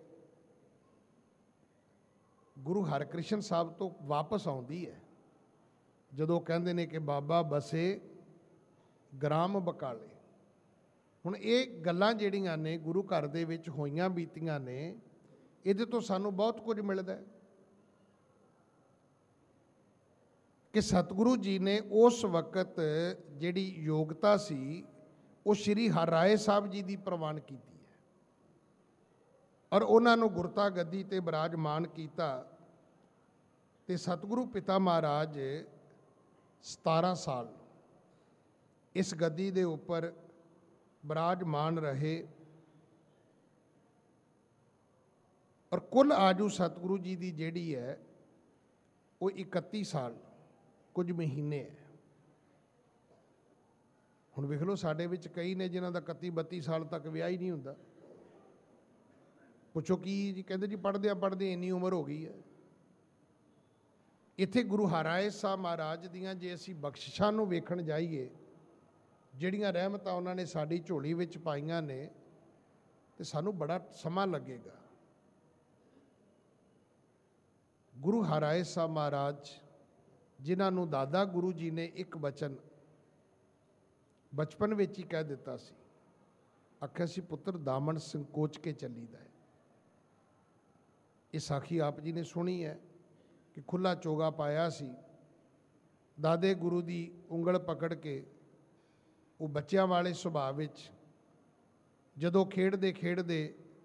ਗੁਰੂ ਹਰਕ੍ਰਿਸ਼ਨ ਸਾਹਿਬ ਤੋਂ ਵਾਪਸ ਆਉਂਦੀ ਹੈ, ਜਦੋਂ ਕਹਿੰਦੇ ਨੇ ਕਿ ਬਾਬਾ ਬਸੇ ਗ੍ਰਾਮ ਬਕਾਲੇ। ਹੁਣ ਇਹ ਗੱਲਾਂ ਜਿਹੜੀਆਂ ਨੇ ਗੁਰੂ ਘਰ ਦੇ ਵਿੱਚ ਹੋਈਆਂ ਬੀਤੀਆਂ ਨੇ, ਇਹਦੇ ਤੋਂ ਸਾਨੂੰ ਬਹੁਤ ਕੁਝ ਮਿਲਦਾ ਹੈ ਕਿ ਸਤਿਗੁਰੂ ਜੀ ਨੇ ਉਸ ਵਕਤ ਜਿਹੜੀ ਯੋਗਤਾ ਸੀ ਉਹ ਸ਼੍ਰੀ ਹਰਿਰਾਏ ਸਾਹਿਬ ਜੀ ਦੀ ਪ੍ਰਵਾਨ ਕੀਤੀ ਹੈ ਔਰ ਉਹਨਾਂ ਨੂੰ ਗੁਰਤਾ ਗੱਦੀ ਤੇ ਬਿਰਾਜਮਾਨ ਕੀਤਾ। ਤੇ ਸਤਿਗੁਰੂ ਪਿਤਾ ਮਹਾਰਾਜ 17 ਸਾਲ ਇਸ ਗੱਦੀ ਦੇ ਉੱਪਰ ਬਿਰਾਜਮਾਨ ਰਹੇ ਔਰ ਕੁੱਲ ਆਜੂ ਸਤਿਗੁਰੂ ਜੀ ਦੀ ਜਿਹੜੀ ਹੈ ਉਹ 31 ਸਾਲ ਕੁਝ ਮਹੀਨੇ ਹੈ। ਹੁਣ ਵੇਖ ਲਓ, ਸਾਡੇ ਵਿੱਚ ਕਈ ਨੇ ਜਿਨ੍ਹਾਂ ਦਾ 31-32 ਸਾਲ ਤੱਕ ਵਿਆਹ ਹੀ ਨਹੀਂ ਹੁੰਦਾ। ਪੁੱਛੋ ਕੀ ਜੀ? ਕਹਿੰਦੇ ਜੀ ਪੜ੍ਹਦਿਆਂ ਪੜ੍ਹਦਿਆਂ ਇੰਨੀ ਉਮਰ ਹੋ ਗਈ ਹੈ। ਇੱਥੇ ਗੁਰੂ ਹਰਿਰਾਏ ਸਾਹਿਬ ਮਹਾਰਾਜ ਦੀਆਂ ਜੇ ਅਸੀਂ ਬਖਸ਼ਿਸ਼ਾਂ ਨੂੰ ਵੇਖਣ ਜਾਈਏ, ਜਿਹੜੀਆਂ ਰਹਿਮਤਾਂ ਉਹਨਾਂ ਨੇ ਸਾਡੀ ਝੋਲੀ ਵਿੱਚ ਪਾਈਆਂ ਨੇ, ਤੇ ਸਾਨੂੰ ਬੜਾ ਸਮਾਂ ਲੱਗੇਗਾ। ਗੁਰੂ ਹਰਿਰਾਏ ਸਾਹਿਬ ਮਹਾਰਾਜ ਜਿਨ੍ਹਾਂ ਨੂੰ ਦਾਦਾ ਗੁਰੂ ਜੀ ਨੇ ਇੱਕ ਬਚਨ ਬਚਪਨ ਵਿੱਚ ਹੀ ਕਹਿ ਦਿੱਤਾ ਸੀ, ਆਖਿਆ ਸੀ ਪੁੱਤਰ ਦਾਮਨ ਸੰਕੋਚ ਕੇ ਚੱਲੀਦਾ ਹੈ। ਇਹ ਸਾਖੀ ਆਪ ਜੀ ਨੇ ਸੁਣੀ ਹੈ ਕਿ ਖੁੱਲ੍ਹਾ ਚੋਗਾ ਪਾਇਆ ਸੀ, ਦਾਦੇ ਗੁਰੂ ਦੀ ਉਂਗਲ ਪਕੜ ਕੇ ਉਹ ਬੱਚਿਆਂ ਵਾਲੇ ਸੁਭਾਅ ਵਿੱਚ ਜਦੋਂ ਖੇਡਦੇ ਖੇਡਦੇ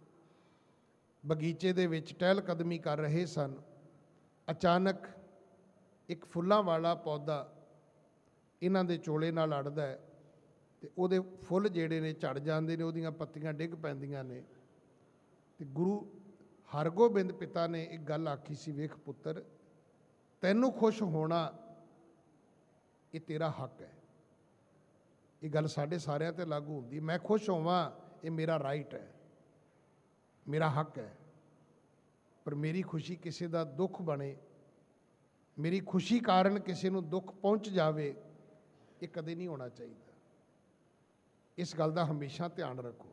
ਬਗੀਚੇ ਦੇ ਵਿੱਚ ਟਹਿਲ ਕਦਮੀ ਕਰ ਰਹੇ ਸਨ, ਅਚਾਨਕ ਇੱਕ ਫੁੱਲਾਂ ਵਾਲਾ ਪੌਦਾ ਇਹਨਾਂ ਦੇ ਚੋਲੇ ਨਾਲ ਅੜਦਾ ਹੈ ਤੇ ਉਹਦੇ ਫੁੱਲ ਜਿਹੜੇ ਨੇ ਝੜ ਜਾਂਦੇ ਨੇ, ਉਹਦੀਆਂ ਪੱਤੀਆਂ ਡਿੱਗ ਪੈਂਦੀਆਂ ਨੇ। ਤੇ ਗੁਰੂ ਹਰਗੋਬਿੰਦ ਪਿਤਾ ਨੇ ਇੱਕ ਗੱਲ ਆਖੀ ਸੀ, ਵੇਖ ਪੁੱਤਰ, ਤੈਨੂੰ ਖੁਸ਼ ਹੋਣਾ ਇਹ ਤੇਰਾ ਹੱਕ ਹੈ। ਇਹ ਗੱਲ ਸਾਡੇ ਸਾਰਿਆਂ ਤੇ ਲਾਗੂ ਹੁੰਦੀ। ਮੈਂ ਖੁਸ਼ ਹੋਵਾਂ ਇਹ ਮੇਰਾ ਰਾਈਟ ਹੈ, ਮੇਰਾ ਹੱਕ ਹੈ, ਪਰ ਮੇਰੀ ਖੁਸ਼ੀ ਕਿਸੇ ਦਾ ਦੁੱਖ ਬਣੇ, ਮੇਰੀ ਖੁਸ਼ੀ ਕਾਰਨ ਕਿਸੇ ਨੂੰ ਦੁੱਖ ਪਹੁੰਚ ਜਾਵੇ, ਇਹ ਕਦੇ ਨਹੀਂ ਹੋਣਾ ਚਾਹੀਦਾ। ਇਸ ਗੱਲ ਦਾ ਹਮੇਸ਼ਾ ਧਿਆਨ ਰੱਖੋ।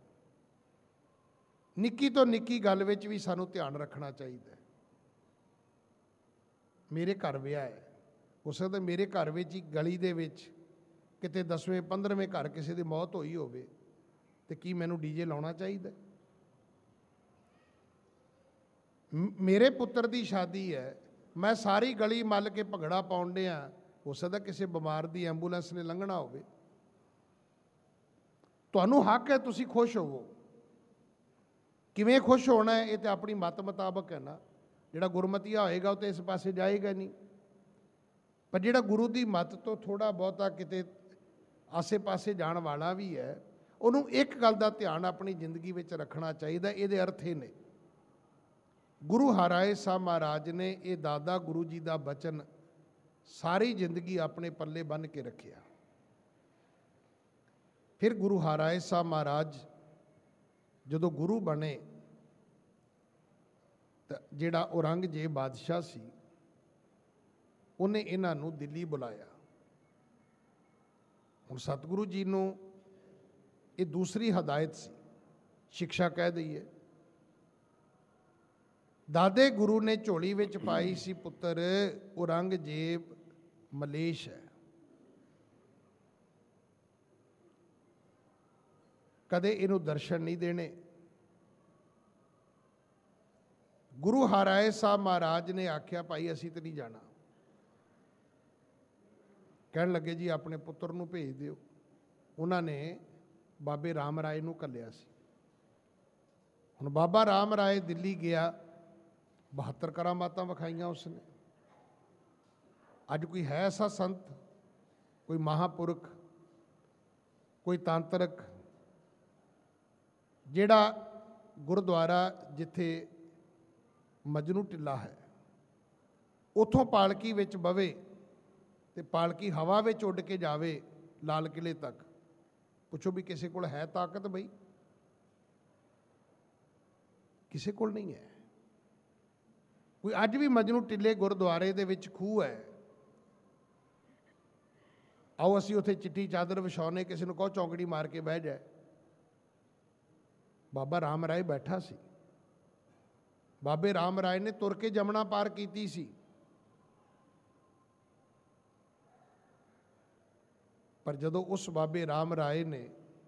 ਨਿੱਕੀ ਤੋਂ ਨਿੱਕੀ ਗੱਲ ਵਿੱਚ ਵੀ ਸਾਨੂੰ ਧਿਆਨ ਰੱਖਣਾ ਚਾਹੀਦਾ ਹੈ। ਮੇਰੇ ਘਰ ਵਿਆਹ ਹੈ, ਹੋ ਸਕਦਾ ਮੇਰੇ ਘਰ ਵਿੱਚ ਹੀ ਗਲੀ ਦੇ ਵਿੱਚ ਕਿਤੇ 10ਵੇਂ 15ਵੇਂ ਘਰ ਕਿਸੇ ਦੀ ਮੌਤ ਹੋਈ ਹੋਵੇ, ਤੇ ਕੀ ਮੈਨੂੰ ਡੀਜੇ ਲਾਉਣਾ ਚਾਹੀਦਾ? ਮੇਰੇ ਪੁੱਤਰ ਦੀ ਸ਼ਾਦੀ ਹੈ, ਮੈਂ ਸਾਰੀ ਗਲੀ ਮੱਲ ਕੇ ਭੰਗੜਾ ਪਾਉਣ ਡਿਆ, ਹੋ ਸਕਦਾ ਕਿਸੇ ਬਿਮਾਰ ਦੀ ਐਂਬੂਲੈਂਸ ਨੇ ਲੰਘਣਾ ਹੋਵੇ। ਤੁਹਾਨੂੰ ਹੱਕ ਹੈ, ਤੁਸੀਂ ਖੁਸ਼ ਹੋਵੋ। ਕਿਵੇਂ ਖੁਸ਼ ਹੋਣਾ ਹੈ, ਇਹ ਤਾਂ ਆਪਣੀ ਮਤ ਮੁਤਾਬਕ ਹੈ ਨਾ। ਜਿਹੜਾ ਗੁਰਮਤੀਆ ਹੋਏਗਾ ਉਹ ਤਾਂ ਇਸ ਪਾਸੇ ਜਾਏਗਾ ਨਹੀਂ, ਪਰ ਜਿਹੜਾ ਗੁਰੂ ਦੀ ਮੱਤ ਤੋਂ ਥੋੜ੍ਹਾ ਬਹੁਤਾ ਕਿਤੇ ਆਸੇ ਪਾਸੇ ਜਾਣ ਵਾਲਾ ਵੀ ਹੈ, ਉਹਨੂੰ ਇੱਕ ਗੱਲ ਦਾ ਧਿਆਨ ਆਪਣੀ ਜ਼ਿੰਦਗੀ ਵਿੱਚ ਰੱਖਣਾ ਚਾਹੀਦਾ। ਇਹਦੇ ਅਰਥ ਇਹ ਨੇ, ਗੁਰੂ ਹਰਿਰਾਏ ਸਾਹਿਬ ਮਹਾਰਾਜ ਨੇ ਇਹ ਦਾਦਾ ਗੁਰੂ ਜੀ ਦਾ ਬਚਨ ਸਾਰੀ ਜ਼ਿੰਦਗੀ ਆਪਣੇ ਪੱਲੇ ਬੰਨ੍ਹ ਕੇ ਰੱਖਿਆ। ਫਿਰ ਗੁਰੂ ਹਰਿਰਾਏ ਸਾਹਿਬ ਮਹਾਰਾਜ ਜਦੋਂ ਗੁਰੂ ਬਣੇ ਤਾਂ ਜਿਹੜਾ ਔਰੰਗਜ਼ੇਬ ਬਾਦਸ਼ਾਹ ਸੀ, ਉਹਨੇ ਇਹਨਾਂ ਨੂੰ ਦਿੱਲੀ ਬੁਲਾਇਆ। ਹੁਣ ਸਤਿਗੁਰੂ ਜੀ ਨੂੰ ਇਹ ਦੂਸਰੀ ਹਦਾਇਤ ਸੀ, ਸਿੱਖਿਆ ਕਹਿ ਦਈਏ। ਦਾਦੇ ਗੁਰੂ ਨੇ ਝੋਲੀ ਵਿੱਚ ਪਾਈ ਸੀ, ਪੁੱਤਰ ਔਰੰਗਜ਼ੇਬ ਮਲੇਸ਼ ਹੈ, ਕਦੇ ਇਹਨੂੰ ਦਰਸ਼ਨ ਨਹੀਂ ਦੇਣੇ। ਗੁਰੂ ਹਰਿਰਾਏ ਸਾਹਿਬ ਮਹਾਰਾਜ ਨੇ ਆਖਿਆ, ਭਾਈ ਅਸੀਂ ਤਾਂ ਨਹੀਂ ਜਾਣਾ। ਕਹਿਣ ਲੱਗੇ ਜੀ ਆਪਣੇ ਪੁੱਤਰ ਨੂੰ ਭੇਜ ਦਿਓ। ਉਹਨਾਂ ਨੇ ਬਾਬੇ ਰਾਮ ਰਾਏ ਨੂੰ ਘੱਲਿਆ ਸੀ। ਹੁਣ ਬਾਬਾ ਰਾਮ ਰਾਏ ਦਿੱਲੀ ਗਿਆ, 72 ਕਰਾਮਾਤਾਂ ਵਿਖਾਈਆਂ ਉਸਨੇ। ਅੱਜ ਕੋਈ ਹੈ ਐਸਾ ਸੰਤ, ਕੋਈ ਮਹਾਂਪੁਰਖ, ਕੋਈ ਤਾਂਤਰਿਕ, ਜਿਹੜਾ ਗੁਰਦੁਆਰਾ ਜਿੱਥੇ ਮਜਨੂ ਟਿੱਲਾ ਹੈ ਉੱਥੋਂ ਪਾਲਕੀ ਵਿੱਚ ਬਵੇ ਤੇ ਪਾਲਕੀ ਹਵਾ ਵਿੱਚ ਉੱਡ ਕੇ ਜਾਵੇ ਲਾਲ ਕਿਲੇ ਤੱਕ? ਪੁੱਛੋ ਵੀ ਕਿਸੇ ਕੋਲ ਹੈ ਤਾਕਤ? ਬਈ ਕਿਸੇ ਕੋਲ ਨਹੀਂ ਹੈ। ਕੋਈ ਅੱਜ ਵੀ ਮਜਨੂ ਟਿੱਲੇ ਗੁਰਦੁਆਰੇ ਦੇ ਵਿੱਚ ਖੂਹ ਹੈ, ਆਓ ਅਸੀਂ ਉੱਥੇ ਚਿੱਟੀ ਚਾਦਰ ਵਿਛਾਉਨੇ, ਕਿਸੇ ਨੂੰ ਕਹੋ ਚੌਂਕੜੀ ਮਾਰ ਕੇ ਬਹਿ ਜਾਏ। ਬਾਬਾ ਰਾਮ ਰਾਏ ਬੈਠਾ ਸੀ। ਬਾਬੇ ਰਾਮ ਰਾਏ ਨੇ ਤੁਰ ਕੇ ਜਮਨਾ ਪਾਰ ਕੀਤੀ ਸੀ, ਪਰ ਜਦੋਂ ਉਸ ਬਾਬੇ ਰਾਮ ਰਾਏ ਨੇ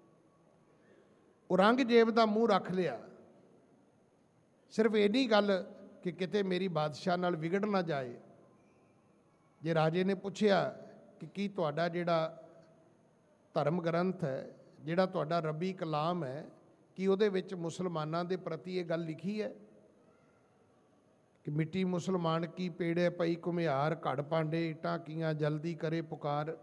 ਔਰੰਗਜ਼ੇਬ ਦਾ ਮੂੰਹ ਰੱਖ ਲਿਆ, ਸਿਰਫ ਇੰਨੀ ਗੱਲ ਕਿ ਕਿਤੇ ਮੇਰੀ ਬਾਦਸ਼ਾਹ ਨਾਲ ਵਿਗੜ ਨਾ ਜਾਏ। ਜੇ ਰਾਜੇ ਨੇ ਪੁੱਛਿਆ ਕਿ ਕੀ ਤੁਹਾਡਾ ਜਿਹੜਾ ਧਰਮ ਗ੍ਰੰਥ ਹੈ, ਜਿਹੜਾ ਤੁਹਾਡਾ ਰੱਬੀ ਕਲਾਮ ਹੈ, ਕੀ ਉਹਦੇ ਵਿੱਚ ਮੁਸਲਮਾਨਾਂ ਦੇ ਪ੍ਰਤੀ ਇਹ ਗੱਲ ਲਿਖੀ ਹੈ ਕਿ ਮਿੱਟੀ ਮੁਸਲਮਾਨ ਕੀ ਪੇੜੇ ਪਈ ਘੁਮਿਆਰ, ਘੜ ਪਾਂਡੇ ਇੱਟਾਂ ਕੀਆਂ ਜਲਦੀ ਕਰੇ ਪੁਕਾਰ?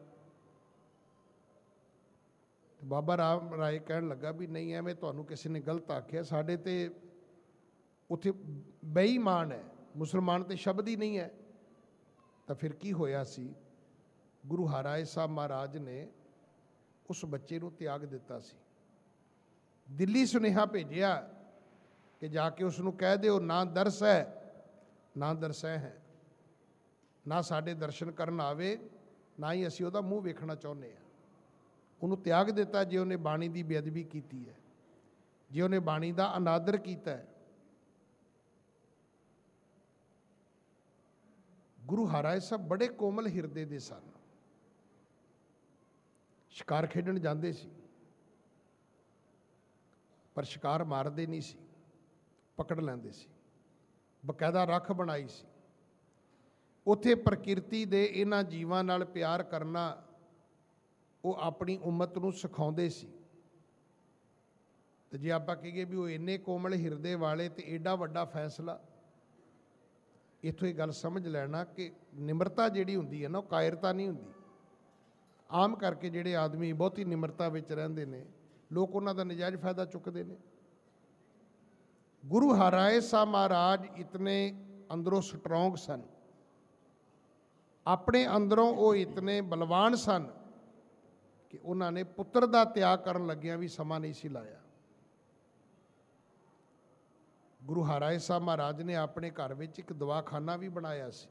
ਬਾਬਾ ਰਾਮ ਰਾਏ ਕਹਿਣ ਲੱਗਾ ਵੀ ਨਹੀਂ, ਐਵੇਂ ਤੁਹਾਨੂੰ ਕਿਸੇ ਨੇ ਗਲਤ ਆਖਿਆ, ਸਾਡੇ ਤੇ ਉੱਥੇ ਬੇਈਮਾਨ ਹੈ, ਮੁਸਲਮਾਨ ਤੇ ਸ਼ਬਦ ਹੀ ਨਹੀਂ ਹੈ। ਤਾਂ ਫਿਰ ਕੀ ਹੋਇਆ ਸੀ? ਗੁਰੂ ਹਰਿਰਾਏ ਸਾਹਿਬ ਮਹਾਰਾਜ ਨੇ ਉਸ ਬੱਚੇ ਨੂੰ ਤਿਆਗ ਦਿੱਤਾ ਸੀ। ਦਿੱਲੀ ਸੁਨੇਹਾ ਭੇਜਿਆ ਕਿ ਜਾ ਕੇ ਉਸ ਨੂੰ ਕਹਿ ਦਿਓ, ਨਾ ਦਰਸ ਹੈ ਨਾ ਦਰਸੈ ਹੈ, ਨਾ ਸਾਡੇ ਦਰਸ਼ਨ ਕਰਨ ਆਵੇ, ਨਾ ਹੀ ਅਸੀਂ ਉਹਦਾ ਮੂੰਹ ਵੇਖਣਾ ਚਾਹੁੰਦੇ ਹਾਂ। ਉਹਨੂੰ ਤਿਆਗ ਦਿੱਤਾ ਜੇ ਉਹਨੇ ਬਾਣੀ ਦੀ ਬੇਅਦਬੀ ਕੀਤੀ ਹੈ, ਜੇ ਉਹਨੇ ਬਾਣੀ ਦਾ ਅਨਾਦਰ ਕੀਤਾ ਹੈ। ਗੁਰੂ ਹਰਿਰਾਏ ਸਾਹਿਬ ਬੜੇ ਕੋਮਲ ਹਿਰਦੇ ਦੇ ਸਨ। ਸ਼ਿਕਾਰ ਖੇਡਣ ਜਾਂਦੇ ਸੀ, ਪਰ ਸ਼ਿਕਾਰ ਮਾਰਦੇ ਨਹੀਂ ਸੀ, ਪਕੜ ਲੈਂਦੇ ਸੀ। ਬਕਾਇਦਾ ਰੱਖ ਬਣਾਈ ਸੀ। ਉੱਥੇ ਪ੍ਰਕਿਰਤੀ ਦੇ ਇਹਨਾਂ ਜੀਵਾਂ ਨਾਲ ਪਿਆਰ ਕਰਨਾ ਉਹ ਆਪਣੀ ਉਮਤ ਨੂੰ ਸਿਖਾਉਂਦੇ ਸੀ। ਤੇ ਜੇ ਆਪਾਂ ਕਹੀਏ ਵੀ ਉਹ ਇੰਨੇ ਕੋਮਲ ਹਿਰਦੇ ਵਾਲੇ ਤੇ ਏਡਾ ਵੱਡਾ ਫੈਸਲਾ, ਇੱਥੋਂ ਇਹ ਗੱਲ ਸਮਝ ਲੈਣਾ ਕਿ ਨਿਮਰਤਾ ਜਿਹੜੀ ਹੁੰਦੀ ਹੈ ਨਾ, ਉਹ ਕਾਇਰਤਾ ਨਹੀਂ ਹੁੰਦੀ। ਆਮ ਕਰਕੇ ਜਿਹੜੇ ਆਦਮੀ ਬਹੁਤੀ ਨਿਮਰਤਾ ਵਿੱਚ ਰਹਿੰਦੇ ਨੇ, ਲੋਕ ਉਹਨਾਂ ਦਾ ਨਜਾਇਜ਼ ਫਾਇਦਾ ਚੁੱਕਦੇ ਨੇ। ਗੁਰੂ ਹਰਿਰਾਏ ਸਾਹਿਬ ਮਹਾਰਾਜ ਇਤਨੇ ਅੰਦਰੋਂ ਸਟਰੋਂਗ ਸਨ, ਆਪਣੇ ਅੰਦਰੋਂ ਉਹ ਇਤਨੇ ਬਲਵਾਨ ਸਨ ਕਿ ਉਹਨਾਂ ਨੇ ਪੁੱਤਰ ਦਾ ਤਿਆਗ ਕਰਨ ਲੱਗਿਆਂ ਵੀ ਸਮਾਂ ਨਹੀਂ ਸੀ ਲਾਇਆ। ਗੁਰੂ ਹਰਿਰਾਏ ਸਾਹਿਬ ਮਹਾਰਾਜ ਨੇ ਆਪਣੇ ਘਰ ਵਿੱਚ ਇੱਕ ਦਵਾਖਾਨਾ ਵੀ ਬਣਾਇਆ ਸੀ।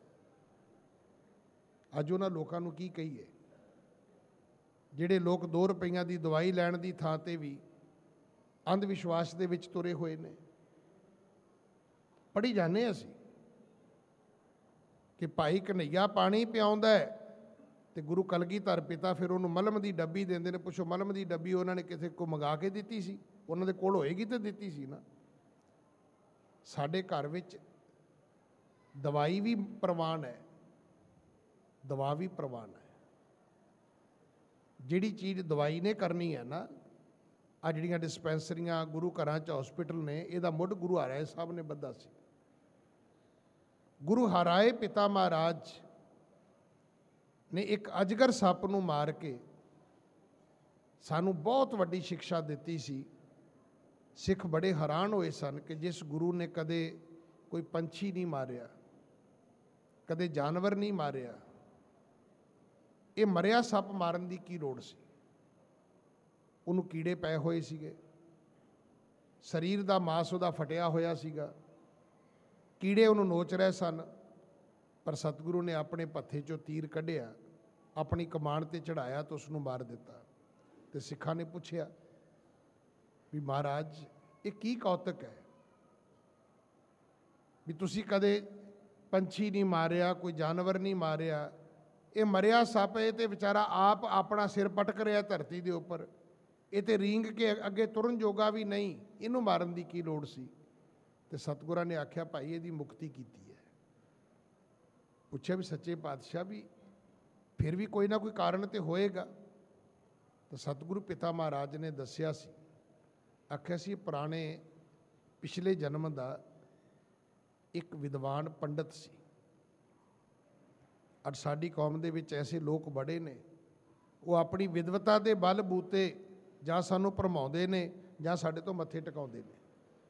ਅੱਜ ਉਹਨਾਂ ਲੋਕਾਂ ਨੂੰ ਕੀ ਕਹੀਏ, ਜਿਹੜੇ ਲੋਕ 2 ਰੁਪਈਆਂ ਦੀ ਦਵਾਈ ਲੈਣ ਦੀ ਥਾਂ ਤੇ ਵੀ ਅੰਧ ਵਿਸ਼ਵਾਸ ਦੇ ਵਿੱਚ ਤੁਰੇ ਹੋਏ ਨੇ। ਪੜ੍ਹੀ ਜਾਂਦੇ ਅਸੀਂ ਕਿ ਭਾਈ ਕਨ੍ਹਈਆ ਪਾਣੀ ਪਿਆਉਂਦਾ ਹੈ ਤੇ ਗੁਰੂ ਕਲਗੀਧਰ ਪਿਤਾ ਫਿਰ ਉਹਨੂੰ ਮਲਮ ਦੀ ਡੱਬੀ ਦਿੰਦੇ ਨੇ। ਪੁੱਛੋ ਮਲਮ ਦੀ ਡੱਬੀ ਉਹਨਾਂ ਨੇ ਕਿਸੇ ਕੋ ਮੰਗਾ ਕੇ ਦਿੱਤੀ ਸੀ? ਉਹਨਾਂ ਦੇ ਕੋਲ ਹੋਏਗੀ ਤੇ ਦਿੱਤੀ ਸੀ ਨਾ। ਸਾਡੇ ਘਰ ਵਿੱਚ ਦਵਾਈ ਵੀ ਪ੍ਰਵਾਨ ਹੈ, ਦਵਾ ਵੀ ਪ੍ਰਵਾਨ ਹੈ। ਜਿਹੜੀ ਚੀਜ਼ ਦਵਾਈ ਨੇ ਕਰਨੀ ਹੈ ਨਾ, ਆ ਜਿਹੜੀਆਂ ਡਿਸਪੈਂਸਰੀਆਂ ਗੁਰੂ ਘਰਾਂ 'ਚ ਹਸਪੀਟਲ ਨੇ, ਇਹਦਾ ਮੁੱਢ ਗੁਰੂ ਹਰਿਰਾਏ ਸਾਹਿਬ ਨੇ ਬੱਧਾ ਸੀ। ਗੁਰੂ ਹਰਿਰਾਏ ਪਿਤਾ ਮਹਾਰਾਜ ਨੇ ਇੱਕ ਅਜਗਰ ਸੱਪ ਨੂੰ ਮਾਰ ਕੇ ਸਾਨੂੰ ਬਹੁਤ ਵੱਡੀ ਸਿੱਖਿਆ ਦਿੱਤੀ ਸੀ। ਸਿੱਖ ਬੜੇ ਹੈਰਾਨ ਹੋਏ ਸਨ ਕਿ ਜਿਸ ਗੁਰੂ ਨੇ ਕਦੇ ਕੋਈ ਪੰਛੀ ਨਹੀਂ ਮਾਰਿਆ, ਕਦੇ ਜਾਨਵਰ ਨਹੀਂ ਮਾਰਿਆ, ਇਹ ਮਰਿਆ ਸੱਪ ਮਾਰਨ ਦੀ ਕੀ ਲੋੜ ਸੀ? ਉਹਨੂੰ ਕੀੜੇ ਪਏ ਹੋਏ ਸੀਗੇ, ਸਰੀਰ ਦਾ ਮਾਸ ਉਹਦਾ ਫਟਿਆ ਹੋਇਆ ਸੀਗਾ, ਕੀੜੇ ਉਹਨੂੰ ਨੋਚ ਰਹੇ ਸਨ। ਪਰ ਸਤਿਗੁਰੂ ਨੇ ਆਪਣੇ ਪੱਥੇ 'ਚੋਂ ਤੀਰ ਕੱਢਿਆ, ਆਪਣੀ ਕਮਾਨ ਤੇ ਚੜਾਇਆ ਤੇ ਉਸ ਨੂੰ ਮਾਰ ਦਿੱਤਾ। ਤੇ ਸਿੱਖਾਂ ਨੇ ਪੁੱਛਿਆ ਵੀ ਮਹਾਰਾਜ ਇਹ ਕੀ ਕੌਤਕ ਹੈ ਵੀ ਤੁਸੀਂ ਕਦੇ ਪੰਛੀ ਨਹੀਂ ਮਾਰਿਆ, ਕੋਈ ਜਾਨਵਰ ਨਹੀਂ ਮਾਰਿਆ, ਇਹ ਮਰਿਆ ਸੱਪ ਇਹ ਤੇ ਵਿਚਾਰਾ ਆਪ ਆਪਣਾ ਸਿਰ ਪਟਕ ਰਿਹਾ ਧਰਤੀ ਦੇ ਉੱਪਰ, ਇਹ ਤੇ ਰੀਂਗ ਕੇ ਅੱਗੇ ਤੁਰਨ ਜੋਗਾ ਵੀ ਨਹੀਂ, ਇਹਨੂੰ ਮਾਰਨ ਦੀ ਕੀ ਲੋੜ ਸੀ? ਤੇ ਸਤਿਗੁਰਾਂ ਨੇ ਆਖਿਆ ਭਾਈ ਇਹਦੀ ਮੁਕਤੀ ਕੀਤੀ ਹੈ। ਪੁੱਛਿਆ ਵੀ ਸੱਚੇ ਪਾਤਸ਼ਾਹ ਵੀ ਫਿਰ ਵੀ ਕੋਈ ਨਾ ਕੋਈ ਕਾਰਨ ਤੇ ਹੋਏਗਾ। ਤਾਂ ਸਤਿਗੁਰੂ ਪਿਤਾ ਮਹਾਰਾਜ ਨੇ ਦੱਸਿਆ ਸੀ, ਆਖਿਆ ਸੀ ਪੁਰਾਣੇ ਪਿਛਲੇ ਜਨਮ ਦਾ ਇੱਕ ਵਿਦਵਾਨ ਪੰਡਤ ਸੀ। ਅੱਜ ਸਾਡੀ ਕੌਮ ਦੇ ਵਿੱਚ ਐਸੇ ਲੋਕ ਬੜੇ ਨੇ, ਉਹ ਆਪਣੀ ਵਿਦਵਤਾ ਦੇ ਬਲ ਬੂਤੇ ਜਾਂ ਸਾਨੂੰ ਭਰਮਾਉਂਦੇ ਨੇ ਜਾਂ ਸਾਡੇ ਤੋਂ ਮੱਥੇ ਟਿਕਾਉਂਦੇ ਨੇ।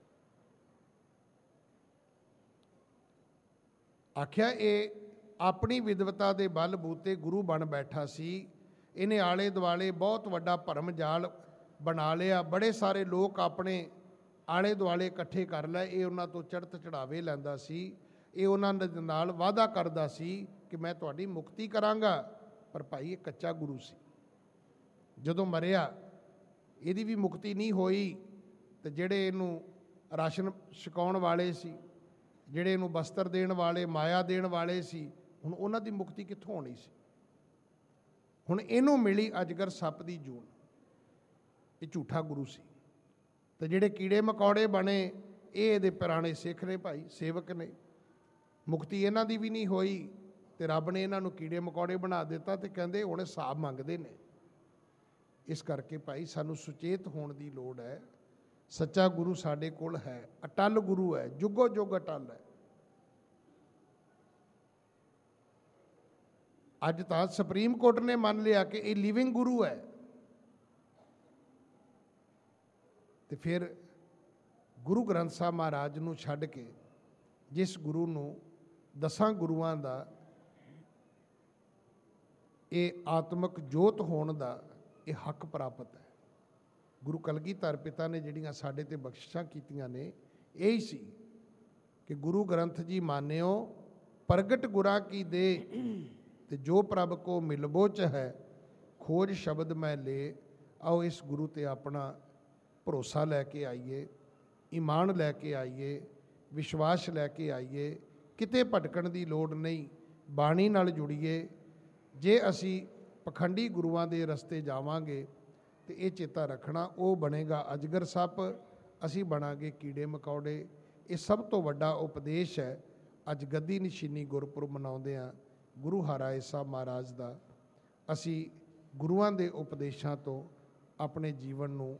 ਆਖਿਆ ਇਹ ਆਪਣੀ ਵਿਦਵਤਾ ਦੇ ਬਲ ਬੂਤੇ ਗੁਰੂ ਬਣ ਬੈਠਾ ਸੀ, ਇਹਨੇ ਆਲੇ ਦੁਆਲੇ ਬਹੁਤ ਵੱਡਾ ਭਰਮ ਜਾਲ ਬਣਾ ਲਿਆ, ਬੜੇ ਸਾਰੇ ਲੋਕ ਆਪਣੇ ਆਲੇ ਦੁਆਲੇ ਇਕੱਠੇ ਕਰ ਲਏ, ਇਹ ਉਹਨਾਂ ਤੋਂ ਚੜ੍ਹਤ ਚੜਾਵੇ ਲੈਂਦਾ ਸੀ, ਇਹ ਉਹਨਾਂ ਦੇ ਨਾਲ ਵਾਅਦਾ ਕਰਦਾ ਸੀ ਕਿ ਮੈਂ ਤੁਹਾਡੀ ਮੁਕਤੀ ਕਰਾਂਗਾ। ਪਰ ਭਾਈ ਇਹ ਕੱਚਾ ਗੁਰੂ ਸੀ, ਜਦੋਂ ਮਰਿਆ ਇਹਦੀ ਵੀ ਮੁਕਤੀ ਨਹੀਂ ਹੋਈ। ਤੇ ਜਿਹੜੇ ਇਹਨੂੰ ਰਾਸ਼ਨ ਛਕਾਉਣ ਵਾਲੇ ਸੀ, ਜਿਹੜੇ ਇਹਨੂੰ ਬਸਤਰ ਦੇਣ ਵਾਲੇ, ਮਾਇਆ ਦੇਣ ਵਾਲੇ ਸੀ, ਹੁਣ ਉਹਨਾਂ ਦੀ ਮੁਕਤੀ ਕਿੱਥੋਂ ਹੋਣੀ ਸੀ? ਹੁਣ ਇਹਨੂੰ ਮਿਲੀ ਅਜਗਰ ਸੱਪ ਦੀ ਜੂਨ। ਇਹ ਝੂਠਾ ਗੁਰੂ ਸੀ। ਤੇ ਜਿਹੜੇ ਕੀੜੇ ਮਕੌੜੇ ਬਣੇ ਇਹ ਇਹਦੇ ਪੁਰਾਣੇ ਸਿੱਖ ਨੇ ਭਾਈ, ਸੇਵਕ ਨੇ। ਮੁਕਤੀ ਇਹਨਾਂ ਦੀ ਵੀ ਨਹੀਂ ਹੋਈ ਤੇ ਰੱਬ ਨੇ ਇਹਨਾਂ ਨੂੰ ਕੀੜੇ ਮਕੌੜੇ ਬਣਾ ਦਿੱਤਾ ਤੇ ਕਹਿੰਦੇ ਹੁਣ ਹਿਸਾਬ ਮੰਗਦੇ ਨੇ। ਇਸ ਕਰਕੇ ਭਾਈ ਸਾਨੂੰ ਸੁਚੇਤ ਹੋਣ ਦੀ ਲੋੜ ਹੈ। ਸੱਚਾ ਗੁਰੂ ਸਾਡੇ ਕੋਲ ਹੈ, ਅਟੱਲ ਗੁਰੂ ਹੈ, ਜੁਗੋ ਜੁਗ ਅਟੱਲ ਹੈ। ਅੱਜ ਤਾਂ ਸੁਪਰੀਮ ਕੋਰਟ ਨੇ ਮੰਨ ਲਿਆ ਕਿ ਇਹ ਲਿਵਿੰਗ ਗੁਰੂ ਹੈ। ਤੇ ਫਿਰ ਗੁਰੂ ਗ੍ਰੰਥ ਸਾਹਿਬ ਮਹਾਰਾਜ ਨੂੰ ਛੱਡ ਕੇ ਜਿਸ ਗੁਰੂ ਨੂੰ 10 ਗੁਰੂਆਂ ਦਾ ਇਹ ਆਤਮਿਕ ਜੋਤ ਹੋਣ ਦਾ ਇਹ ਹੱਕ ਪ੍ਰਾਪਤ ਹੈ। ਗੁਰੂ ਕਲਗੀਧਰ ਪਿਤਾ ਨੇ ਜਿਹੜੀਆਂ ਸਾਡੇ ਤੇ ਬਖਸ਼ਿਸ਼ਾਂ ਕੀਤੀਆਂ ਨੇ, ਇਹ ਹੀ ਸੀ ਕਿ ਗੁਰੂ ਗ੍ਰੰਥ ਜੀ ਮਾਨਿਓ ਪ੍ਰਗਟ ਗੁਰਾਂ ਕੀ ਦੇ, ਤੇ ਜੋ ਪ੍ਰਭ ਕੋ ਮਿਲਬੋ ਚ ਹੈ ਖੋਜ ਸ਼ਬਦ ਮੈਂ ਲੈ। ਆਓ ਇਸ ਗੁਰੂ ਤੇ ਆਪਣਾ ਭਰੋਸਾ ਲੈ ਕੇ ਆਈਏ, ਈਮਾਨ ਲੈ ਕੇ ਆਈਏ, ਵਿਸ਼ਵਾਸ ਲੈ ਕੇ ਆਈਏ। ਕਿਤੇ ਭਟਕਣ ਦੀ ਲੋੜ ਨਹੀਂ, ਬਾਣੀ ਨਾਲ ਜੁੜੀਏ। ਜੇ ਅਸੀਂ ਪਖੰਡੀ ਗੁਰੂਆਂ ਦੇ ਰਸਤੇ ਜਾਵਾਂਗੇ ਤੇ ਇਹ ਚੇਤਾ ਰੱਖਣਾ ਉਹ ਬਣੇਗਾ ਅਜਗਰ ਸੱਪ, ਅਸੀਂ ਬਣਾਂਗੇ ਕੀੜੇ ਮਕੌੜੇ। ਇਹ ਸਭ ਤੋਂ ਵੱਡਾ ਉਪਦੇਸ਼ ਹੈ। ਅੱਜ ਗੱਦੀ ਨਿਸ਼ੀਨੀ ਗੁਰਪੁਰਬ ਮਨਾਉਂਦੇ ਹਾਂ ਗੁਰੂ ਹਰਿਰਾਏ ਸਾਹਿਬ ਮਹਾਰਾਜ ਦਾ। ਅਸੀਂ ਗੁਰੂਆਂ ਦੇ ਉਪਦੇਸ਼ਾਂ ਤੋਂ ਆਪਣੇ ਜੀਵਨ ਨੂੰ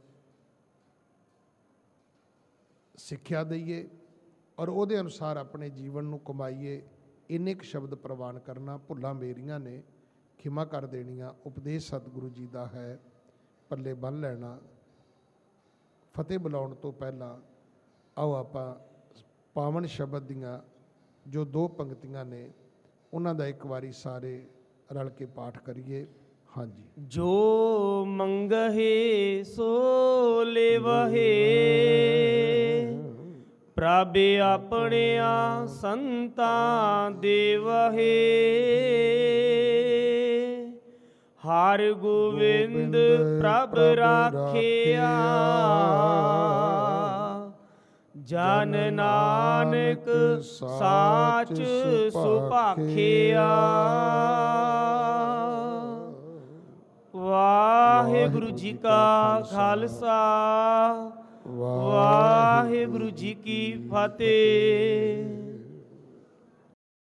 ਸਿੱਖਿਆ ਦਈਏ ਔਰ ਉਹਦੇ ਅਨੁਸਾਰ ਆਪਣੇ ਜੀਵਨ ਨੂੰ ਕਮਾਈਏ। ਇੰਨੇ ਕੁ ਸ਼ਬਦ ਪ੍ਰਵਾਨ ਕਰਨਾ, ਭੁੱਲਾਂ ਮੇਰੀਆਂ ਨੇ ਖਿਮਾ ਕਰ ਦੇਣੀਆਂ। ਉਪਦੇਸ਼ ਸਤਿਗੁਰੂ ਜੀ ਦਾ ਹੈ, ਪੱਲੇ ਬੰਨ੍ਹ ਲੈਣਾ। ਫਤਿਹ ਬੁਲਾਉਣ ਤੋਂ ਪਹਿਲਾਂ ਆਓ ਆਪਾਂ ਪਾਵਨ ਸ਼ਬਦ ਦੀਆਂ ਜੋ 2 ਪੰਕਤੀਆਂ ਨੇ ਉਹਨਾਂ ਦਾ ਇੱਕ ਵਾਰੀ ਸਾਰੇ ਰਲ ਕੇ ਪਾਠ ਕਰੀਏ। ਹਾਂਜੀ। ਜੋ ਮੰਗਹਿ ਸੋ ਲੇਵਹਿ, ਪ੍ਰਭ ਆਪਣਿਆ ਸੰਤਾਂ ਦੇਵਹਿ। ਹਰਿ ਗੋਬਿੰਦ ਪ੍ਰਭ ਰਾਖਿਆ, ਜਨ ਨਾਨਕ ਸਾਚ ਸੁਭਾਖਿਆ। ਵਾਹਿਗੁਰੂ ਜੀ ਕਾ ਖਾਲਸਾ, ਵਾਹਿਗੁਰੂ ਜੀ ਕੀ ਫਤਿਹ।